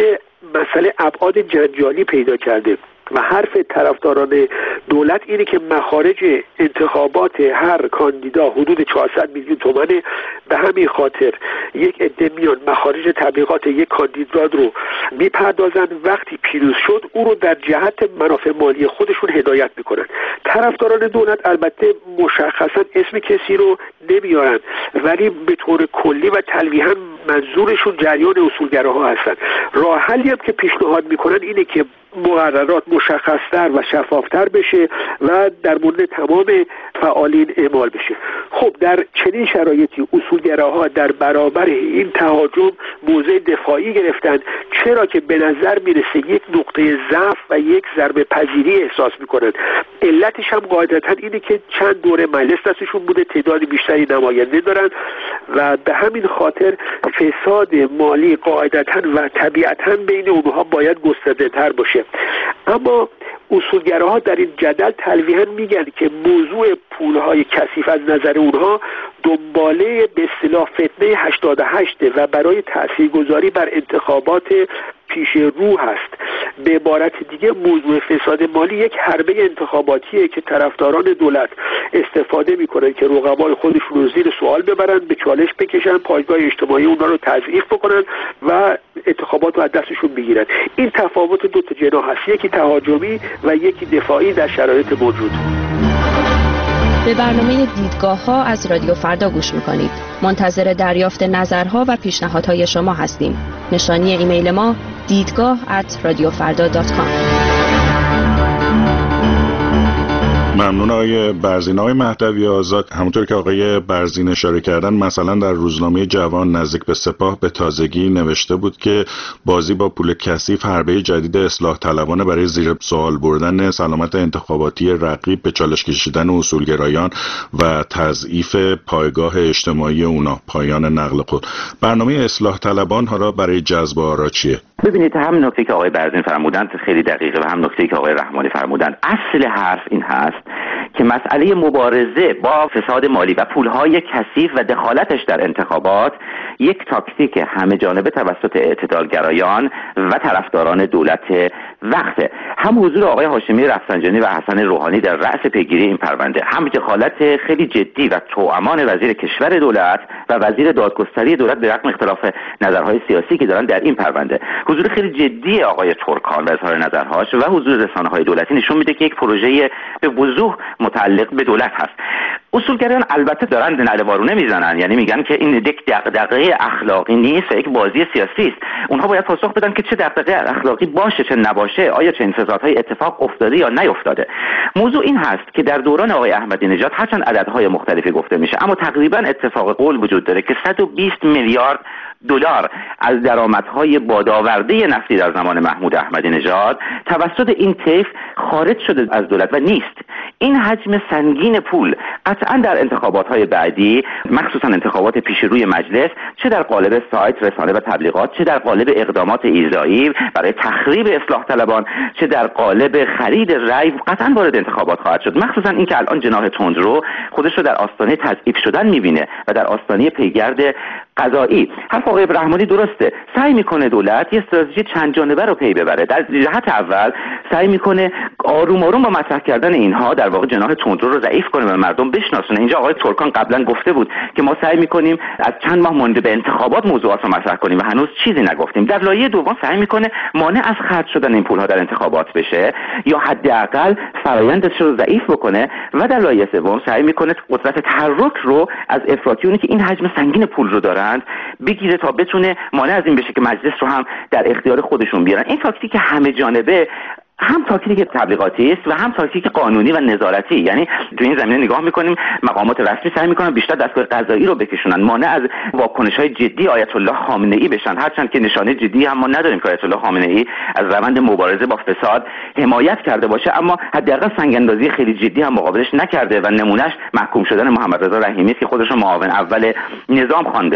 مسئله ابعاد جنجالی پیدا کرده و حرف طرفداران دولت اینه که مخارج انتخابات هر کاندیدا حدود چهارصد میلیون تومانه. به همین خاطر یک عده میان مخارج تبلیغات یک کاندیدا رو میپردازن، وقتی پیروز شد او رو در جهت منافع مالی خودشون هدایت میکنن. طرفداران دولت البته مشخصا اسم کسی رو نمیارن، ولی به طور کلی و تلویحا منظورشون جریان اصولگراها هستن. راه حلی هم که پیشنهاد میکنن اینه که مقررات مشخصتر و شفافتر بشه و در مورد تمام فعالین اعمال بشه. خب در چنین شرایطی اصولگراها در برابر این تهاجم موضع دفاعی گرفتن، چرا که به نظر میرسه یک نقطه ضعف و یک ضربه پذیری احساس میکنن. علتش هم قاعدتا اینه که چند دوره مجلس دستشون بوده، تعداد بیشتری نماینده دارن و به همین خاطر فساد مالی قاعدتا و طبیعتا بین اونها باید گسترده تر باشه. اما اصولگراها در این جدل تلویحا میگن که موضوع پولهای کثیف از نظر اونها دنباله به اصطلاح فتنه هشتاد و هشت و برای تاثیرگذاری بر انتخابات پیش رو هست. به عبارت دیگه موضوع فساد مالی یک حربه انتخاباتیه که طرفداران دولت استفاده میکنن که رقبای خودشون رو زیر سوال ببرن، به چالش بکشن، پایگاه اجتماعی اونا رو تضعیف بکنن و انتخابات رو از دستشون بگیرن. این تفاوت دو تا جناح هست، یکی تهاجمی و یکی دفاعی در شرایط موجود. به برنامه دیدگاه ها از رادیو فردا گوش میکنید. منتظر دریافت نظرها و پیشنهادهای شما هستیم. نشانی ایمیل ما دیدگاه ات رادیو فردا دات کام. ممنون آقای برزین. آقای مهدوی آزاد، همونطور که آقای برزین اشاره کردن، مثلا در روزنامه جوان نزدیک به سپاه به تازگی نوشته بود که بازی با پول کثیف حربه جدید اصلاح طلبانه برای زیر سوال بردن سلامت انتخاباتی رقیب، به چالش کشیدن اصولگرایان و تضعیف پایگاه اجتماعی اونا، پایان نقل خود. برنامه اصلاح طلبان ها را برای جذب آرا چیه؟ ببینید، هم نکته که آقای برزین فرمودند خیلی دقیقه و هم نکته که آقای رحمانی فرمودند. اصل حرف این هست که مسئله مبارزه با فساد مالی و پولهای کثیف و دخالتش در انتخابات یک تاکتیک همه جانبه توسط اعتدالگرایان و طرفداران دولت وقته. هم حضور آقای هاشمی رفسنجانی و حسن روحانی در رأس پیگیری این پرونده، هم دخالت خیلی جدی و توامان وزیر کشور دولت و وزیر دادگستری دولت به رغم اختلاف نظرهای سیاسی که دارن در این پرونده، حضور خیلی جدی آقای ترکان و اظهار نظرهاش و حضور رسانه‌های دولتی نشون میده که یک پروژه به وضوح متعلق به دولت هست. اصولگرایان البته دارن نعره‌وارونه میزنن، یعنی میگن که این یک دغدغه اخلاقی نیست و یک بازی سیاسی است. اونها باید پاسخ بدن که چه دغدغه اخلاقی باشه چه نباشه، آیا چه فسادهای اتفاق افتاده یا نیفتاده. موضوع این هست که در دوران آقای احمدی نژاد هرچند عددهای مختلفی گفته میشه، اما تقریبا اتفاق قول وجود داره که صد و بیست میلیارد دلار از درآمدهای بادآورده نفتی در زمان محمود احمدی نژاد توسط این طیف خارج شده از دولت و نیست. این حجم سنگین پول قطعا در انتخابات‌های بعدی، مخصوصا انتخابات پیش روی مجلس، چه در قالب سایت، رسانه و تبلیغات، چه در قالب اقدامات ایذایی برای تخریب اصلاح طلبان، چه در قالب خرید رأی، قطعا وارد انتخابات خواهد شد. مخصوصا اینکه الان جناح تندرو خودش رو در آستانه تضعیف شدن می‌بینه و در آستانه پیگرد قضایی. حرف آقای رحمانی درسته، سعی میکنه دولت یه استراتژی چند جانبه رو پی ببره. در جهت اول سعی میکنه آروم آروم با مطرح کردن اینها در واقع جناح تندرو رو ضعیف کنه و مردم بشناسونه. اینجا آقای ترکان قبلا گفته بود که ما سعی میکنیم از چند ماه مونده به انتخابات موضوعات رو مطرح کنیم و هنوز چیزی نگفتیم. در لایه دوم سعی میکنه مانع از خرج شدن این پولها در انتخابات بشه یا حداقل فرآیندش رو ضعیف بکنه و در لایه سوم سعی میکنه قدرت تحرک رو از افراطیونی که این حجم سنگین پول رو دارند بگیره تا بتونه مانع از این بشه که مجلس رو هم در اختیار خودشون بیارن. این تاکتیک همه جانبه هم تاکتیک تبلیغاتی است و هم تاکتیک قانونی و نظارتی. یعنی تو این زمینه نگاه میکنیم مقامات رسمی سعی میکنن بیشتر دستگاه قضایی رو بکشونن، مانع از واکنش‌های جدی آیت الله خامنه‌ای بشن، هرچند که نشانه جدی هم ما نداریم که آیت الله خامنه‌ای از روند مبارزه با فساد حمایت کرده باشه، اما حداقل سنگ‌اندازی خیلی جدی هم مقابلش نکرده و نمونهش محکوم شدن محمد رضا رحیمی است که خودش رو معاون اول نظام خوانده بود.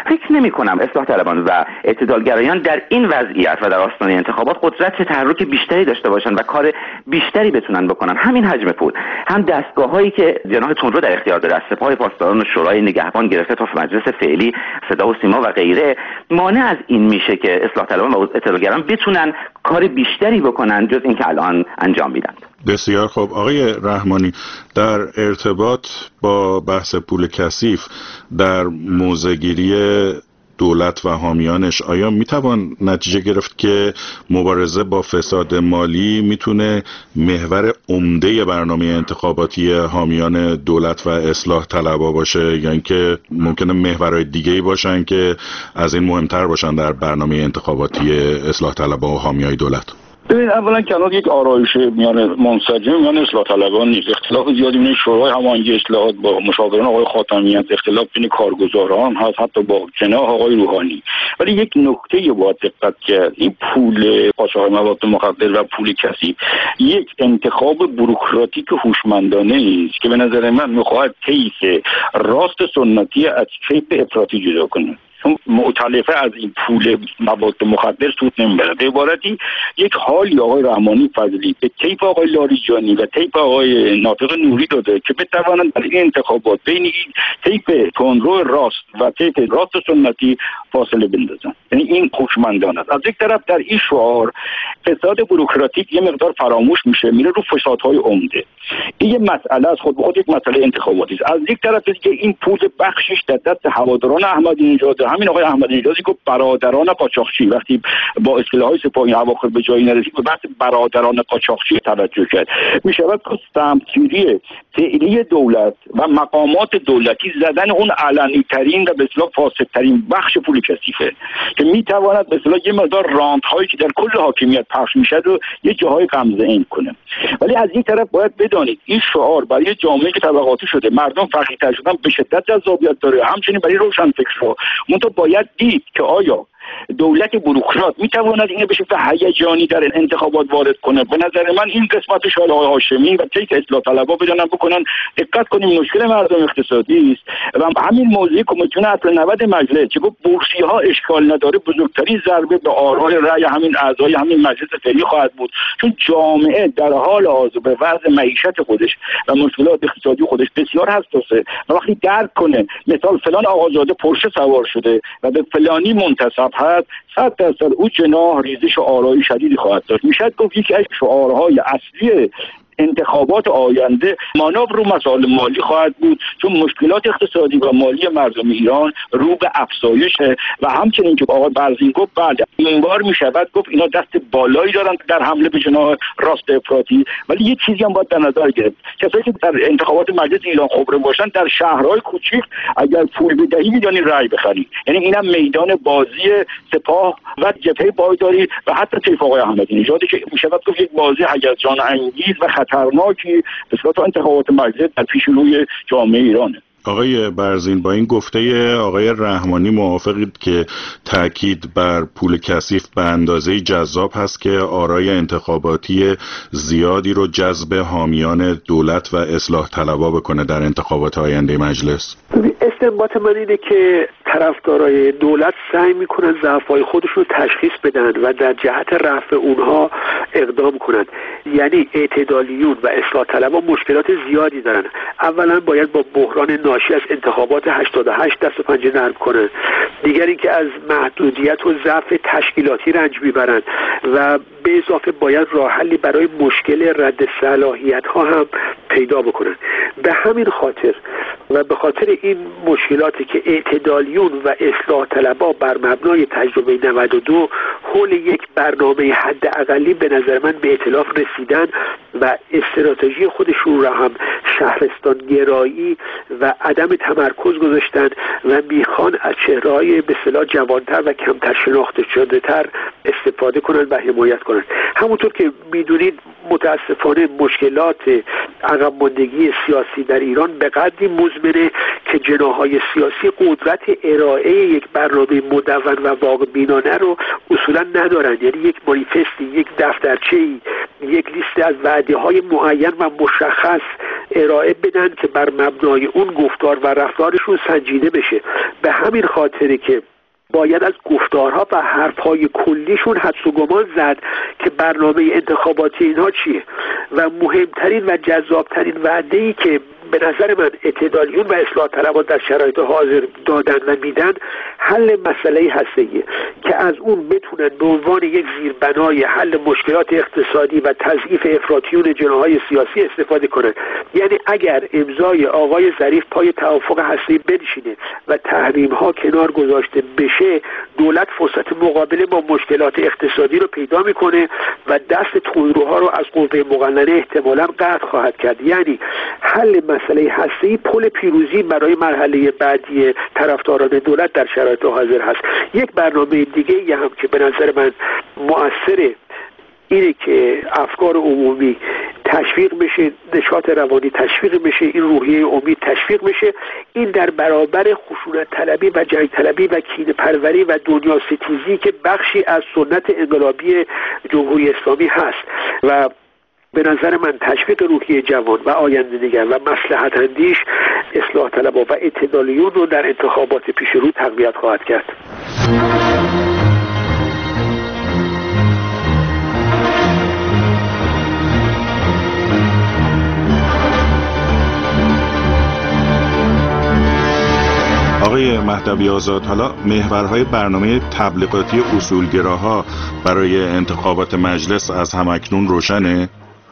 فکر نمی کنم اصلاح طلبان و اعتدالگرایان در این وضعیت و در آستانه انتخابات قدرت تحرک بیشتری داشته باشن و کار بیشتری بتونن بکنن. همین حجم پول، هم دستگاه هایی که جناح تندرو در اختیار داره، از سپاه پاسداران و شورای نگهبان گرفته تا مجلس فعلی صدا و سیما و غیره، مانع از این میشه که اصلاح طلبان و اعتدالگرایان بتونن کار بیشتری بکنن جز اینکه الان انجام میدن. بسیار خوب. آقای رحمانی، در ارتباط با بحث پول کثیف در موضع‌گیری دولت و حامیانش، آیا میتوان نتیجه گرفت که مبارزه با فساد مالی میتونه محور عمده برنامه انتخاباتی حامیان دولت و اصلاح طلبها باشه، یا اینکه ممکنه محورهای دیگه‌ای باشن که از این مهمتر باشن در برنامه انتخاباتی اصلاح طلبها و حامیای دولت؟ ببین، اولا کنار یک آرایش میان منسجم میان اصلاح طلبان نیست. اختلاف زیادی بین شورای هماهنگی اصلاحات با مشاوران آقای خاتمی هست، اختلاف بین کارگزاران هست، حتی با جناح آقای روحانی. ولی یک نکته باید دقت کرد، این پول قاچاق مواد مخدر و پول کثیف یک انتخاب بوروکراتیک هوشمندانه است که به نظر من میخواهد طیف راست سنتی از طیف افراطی جدا کنه. مؤتلفه از این پول مواد مخدر سود نمیبره. به عبارتی یک حالی آقای رحمانی فضلی به طیف آقای لاریجانی و طیف آقای ناطق نوری داده که بتوانند در این انتخابات بین این طیف تندرو راست و طیف راست سنتی فاصله بندازن. یعنی این هوشمندانه است. از یک طرف در این شعار فساد بوروکراتیک یه مقدار فراموش میشه، میره رو فسادهای عمده. این یه مسئله از خود به خود یک مسئله انتخاباتی است. از یک طرف دیگه این پول بخشش در دست هواداران احمدی نژاد، همین آقای احمدی نژادی که برادران قاچاقچی، وقتی با اصطلاحات سپاهی اواخر به جایی نرسید به بحث برادران قاچاقچی توجه کرد. میشود که سمتگیری فعلی دولت و مقامات دولتی زدن اون علنی ترین و به اصطلاح فاسد ترین بخش پول کثیفه که میتواند به اصطلاح یه مقدار رانت هایی که در کل حاکمیت پخش میشه رو یه جاهای غمزه این کنه. ولی از این طرف باید بدانید این شعار برای جامعه که طبقاتی شده، مردم فقیرتر شدن، به شدت جذابیت داره، همچنین برای روشنفکرها. منتها باید دید که آیا دولت بوروکرات میتواند اینو به شکل هیجانی در انتخابات وارد کنه. به نظر من این قسمت شال آقای هاشمی و طیف اصلاح طلبها بدونن بکنن. دقت کنیم مشکل مردم اقتصادی است و همین موضوع کمیسیون اصل نود مجلس که گفت بورسی ها اشکال نداره، بزرگترین ضربه به آرای رأی همین اعضای همین مجلس فعلی خواهد بود، چون جامعه در حال حاضر به وضع معیشت خودش و مشکلات اقتصادی خودش بسیار حساسه و وقتی درک کنه مثال فلان آقازاده پرشه سوار شده و به فلانی منتسب هست، صد درصد او جناح ریزش آرایی شدیدی خواهد داشت. میشه گفت یکی از شعارهای اصلی انتخابات آینده مانور رو مسائل مالی خواهد بود، چون مشکلات اقتصادی و مالی مردم ایران رو به افزایشه و همچنین که آقای برزین گفت بعد این بار میشود گفت اینا دست بالایی دارن در حمله به جناح راست افراطی. ولی یه چیزی هم باید در نظر گرفت، کسایی که در انتخابات مجلس ایران خبره باشن در شهرهای کوچیک اگر پول بدهی میدونی رأی بخری. یعنی اینم میدان بازی سپاه و جبهه پایداری و حتی طیف آقای احمدی نژادی که میشود گفت یک بازی هیجان انگیز و خطرناکی به صورت انتخابات مجلس در پیش روی جامعه ایرانه. آقای برزین، با این گفته آقای رحمانی موافقید که تاکید بر پول کثیف به اندازه جذاب هست که آرای انتخاباتی زیادی رو جذب حامیان دولت و اصلاح طلبها بکنه در انتخابات آینده مجلس؟ استنباط من اینه که طرفدارای دولت سعی میکنن ضعف‌های خودشون رو تشخیص بدن و در جهت رفع اونها اقدام کنند. یعنی اعتدالیون و اصلاح طلبها مشکلات زیادی دارن. اولا باید با بحران ناشی از انتخابات هشتاد و هشت دست و پنجه نرم کنن. دیگر اینکه از محدودیت و ضعف تشکیلاتی رنج میبرن و به اضافه باید راه حلی برای مشکل رد صلاحیت ها هم پیدا بکنن. به همین خاطر و به خاطر این مشکلاتی که اعتدالیون و اصلاح طلبها بر مبنای تجربه نود و دو حول یک برنامه حداقلی به نظر من به ائتلاف رسیدن و استراتژی خودشون را هم شهرستان گرایی و عدم تمرکز گذاشتن و میخوان از چهره‌های به اصطلاح جوانتر و کمتر شناخته شده تر استفاده کنند و حمایت کنند. همونطور که میدونید متاسفانه مشکلات عقب ماندگی سیاسی در ایران به قدری مزمنه که جناح‌های سیاسی قدرت ارائه یک برنامه مدون و واقع بینانه رو اصولا ندارند. یعنی یک مانیفستی، یک دفترچه‌ای، یک لیست از وعده‌های معین و مشخص ارائه بدن که بر مبنای اون گفتار و رفتارشون سنجیده بشه. به همین خاطره که باید از گفتارها و حرفهای کلیشون حدس و گمان زد که برنامه انتخاباتی اینها چیه. و مهمترین و جذابترین وعده‌ای که به نظر من اعتدالیون و اصلاح طلبان در شرایط حاضر دادن و میدن حل مسئله هسته‌ایه که از اون بتونن به عنوان یک زیربنای حل مشکلات اقتصادی و تضعیف افراطیون جناح‌های سیاسی استفاده کنن. یعنی اگر امضای آقای ظریف پای توافق هسته‌ای بنشینه و تحریم‌ها کنار گذاشته بشه، دولت فرصت مقابله با مشکلات اقتصادی رو پیدا میکنه و دست تندروها رو از قوه مقننه احتمالاً قطع خواهد کرد. یعنی حل مسئله هسته‌ای پل پیروزی برای مرحله بعدی طرفداران دولت در شرایط حاضر هست. یک برنامه دیگه ای هم که به نظر من مؤثره اینه که افکار عمومی تشویق بشه، نشاط روانی تشویق بشه، این روحیه امید تشویق بشه. این در برابر خشونت طلبی و جنگ طلبی و کینه پروری و دنیا ستیزی که بخشی از سنت انقلابی جمهوری اسلامی هست و به نظر من تشویق روحیه جوان و آینده نگر و مصلحت اندیش اصلاح طلبان و اعتدالیون رو در انتخابات پیش رو تقویت خواهد کرد. آقای مهدوی آزاد، حالا محورهای برنامه تبلیغاتی اصولگراها برای انتخابات مجلس از همکنون روشنه؟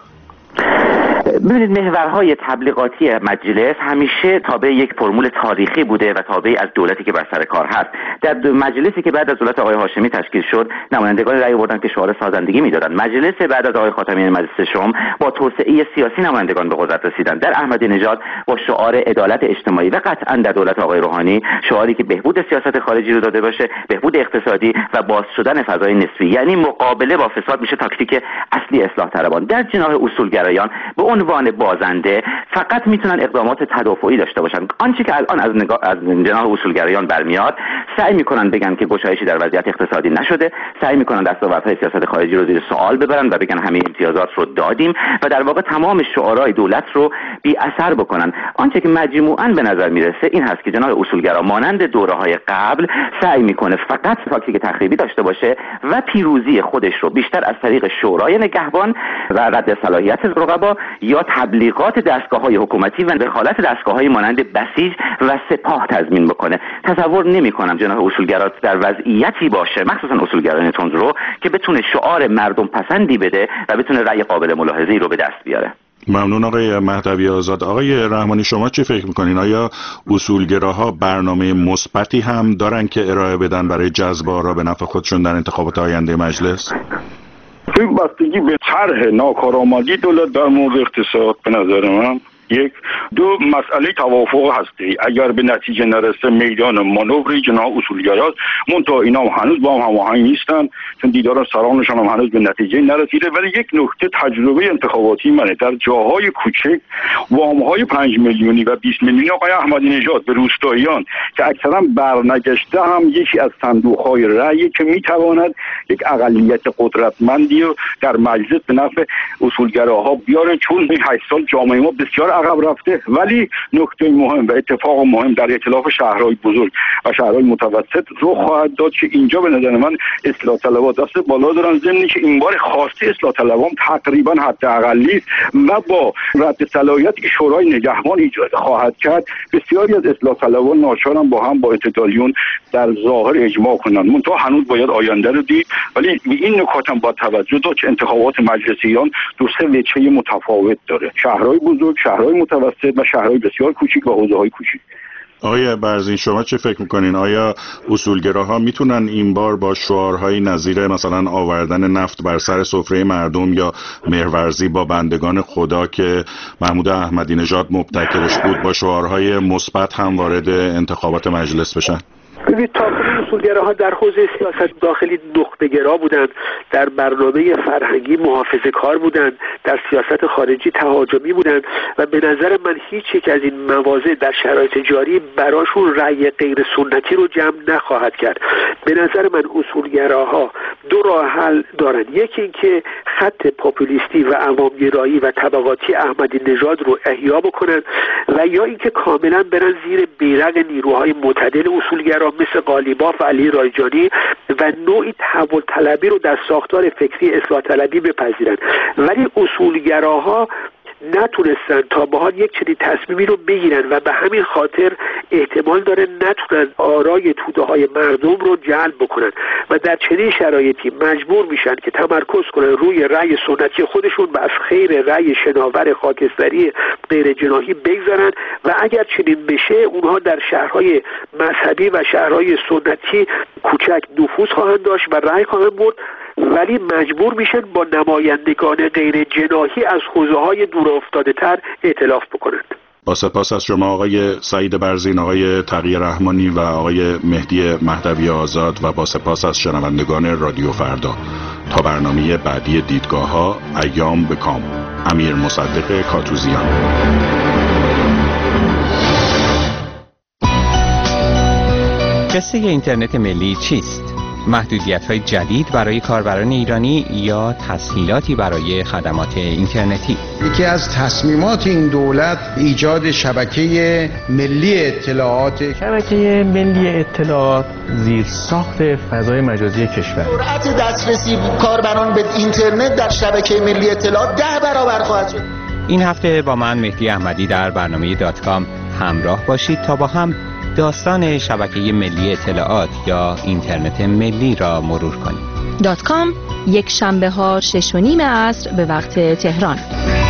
ببینید، محورهای تبلیغاتی مجلس همیشه تابع یک فرمول تاریخی بوده و تابع از دولتی که بر سر کار هست. در مجلسی که بعد از دولت آقای هاشمی تشکیل شد، نمایندگان رأی آوردن که شعار سازندگی میدادن. مجلس بعد از آقای خاتمی مجلس شوم با توسعه سیاسی نمایندگان به قدرت رسیدن. در احمدی نژاد با شعار عدالت اجتماعی و قطعا در دولت آقای روحانی شعاری که بهبود سیاست خارجی رو داده باشه، بهبود اقتصادی و باز شدن فضای نسبی، یعنی مقابله با فساد، میشه تاکتیک اصلی اصلاح طلبان. در جناح اصولگرایان به عنوان بازنده فقط میتونن اقدامات تدافعی داشته باشن. آنچه که الان از نگاه از جناح اصولگرایان برمیاد، سعی میکنن بگن که گشایشی در وضعیت اقتصادی نشده، سعی میکنن دستاوردهای سیاست خارجی رو زیر سوال ببرن و بگن همه امتیازات رو دادیم و در واقع تمام شعارهای دولت رو بی اثر بکنن. آنچه که مجموعاً به نظر میرسه این هست که جناح اصولگرا مانند دوره‌های قبل سعی میکنه فقط تاکتیک تخریبی داشته باشه و پیروزی خودش رو بیشتر از طریق شورای نگهبان و رد صلاحیت رقبا یا تبلیغات دستگاه‌های حکومتی و دخالت دستگاه‌های مانند بسیج و سپاه تضمین بکنه. تصور نمی‌کنم جناح اصولگرا در وضعیتی باشه، مخصوصا اصولگرایان تندرو، که بتونه شعار مردم پسندی بده و بتونه رأی قابل ملاحظه‌ای رو به دست بیاره. ممنون آقای مهدوی آزاد. آقای رحمانی، شما چی فکر میکنین؟ آیا اصولگراها برنامه مثبتی هم دارن که ارائه بدن برای جذب آرا به نفع خودشون در انتخابات آینده مجلس؟ این بستگی به طرح ناکارآمدی دولت در مورد اقتصاد به نظر من یک دو مسئله توافق هستی. اگر به نتیجه نرسه میدان مانور جناح اصولگراست، منتها اینا هم هنوز با هم هماهنگ نیستن چون دیدار سرانشان هم هنوز به نتیجه نرسیده. ولی یک نکته تجربه انتخاباتی منه، در جاهای کوچک وام‌های پنج میلیونی و بیست میلیونی آقای احمدی نژاد به روستاییان که اکثرا برنگشته هم یکی از صندوق‌های رأی که میتواند یک اقلیت قدرتمندی رو در مجلس به نفع اصولگراها بیاره، چون این هشت سال جامعه ما بسیار عقب رفته. ولی نکته مهم و اتفاق مهم در ائتلاف شهرهای بزرگ و شهرهای متوسط رو خواهد داد که اینجا به نظر من اصلاح طلبان دست بالا دارن، ضمن که این بار خواسته اصلاح طلبان تقریبا حداقلی است و با رد صلاحیتی که شورای نگهبان ایجاد خواهد کرد، بسیاری از اصلاح طلبان ناچارن با هم با اعتدالیون در ظاهر اجماع کنند. منتها هنوز باید آینده رو دید. ولی این نکات هم با توجه داشت که انتخابات مجلسیان دو سه وجهه متفاوت داره، شهرهای بزرگ، شهرهای متوسط و شهرهای بسیار کوچیک و حوزه‌های کوچیک. آقای برزین، شما چه فکر میکنین؟ آیا اصولگراها میتونن این بار با شعارهای نظیر مثلا آوردن نفت بر سر سفره مردم یا مهرورزی با بندگان خدا که محمود احمدی نژاد مبتکرش بود، با شعارهای مثبت هم وارد انتخابات مجلس بشن؟ ببینید تاکنون اصولگراها در حوزه سیاست داخلی نخبه‌گرا بودند، در برنامه فرهنگی محافظه‌کار بودند، در سیاست خارجی تهاجمی بودند و به نظر من هیچ یک از این مواضع در شرایط جاری براشون رأی غیر سنتی رو جمع نخواهد کرد. به نظر من اصولگراها دو راه حل دارند. یکی اینکه خط پاپولیستی و عوامگرایی و طبقاتی احمدی نژاد رو احیا بکنن و یا اینکه کاملا برن زیر بیرق نیروهای معتدل اصولگرا مثل قالیباف و علی رایجانی و نوعی تحول طلبی رو در ساختار فکری اصلاح طلبی بپذیرن. ولی اصولگراها نتونستن تا به حال یک چنین تصمیمی رو بگیرن و به همین خاطر احتمال داره نتونن آرای توده های مردم رو جلب بکنن و در چنین شرایطی مجبور میشن که تمرکز کنن روی رأی سنتی خودشون و از خیر رأی شناور خاکستری غیر جناحی بگذارن و اگر چنین بشه اونها در شهرهای مذهبی و شهرهای سنتی کوچک نفوذ خواهند داشت و رأی خواهند برد، ولی مجبور میشن با نمایندگان غیر جناحی از حوزه‌های دور افتاده تر ائتلاف بکنند. با سپاس از شما آقای سعید برزین، آقای تقی رحمانی و آقای مهدی مهدوی آزاد و با سپاس از شنوندگان رادیو فردا. تا برنامه بعدی دیدگاه ها، ایام به کام. امیر مصدق کاتوزیان. قصه اینترنت ملی چیست؟ محدودیت‌های جدید برای کاربران ایرانی یا تسهیلاتی برای خدمات اینترنتی؟ یکی از تصمیمات این دولت ایجاد شبکه ملی اطلاعات. شبکه ملی اطلاعات زیرساخت فضای مجازی کشور. سرعت دسترسی کاربران به اینترنت در شبکه ملی اطلاعات ده برابر خواهد شد. این هفته با من مهدی احمدی در برنامه دات کام همراه باشید تا با هم داستان شبکه ملی اطلاعات یا اینترنت ملی را مرور کنیم. دات کام یک شنبه ها شش و نیم عصر به وقت تهران.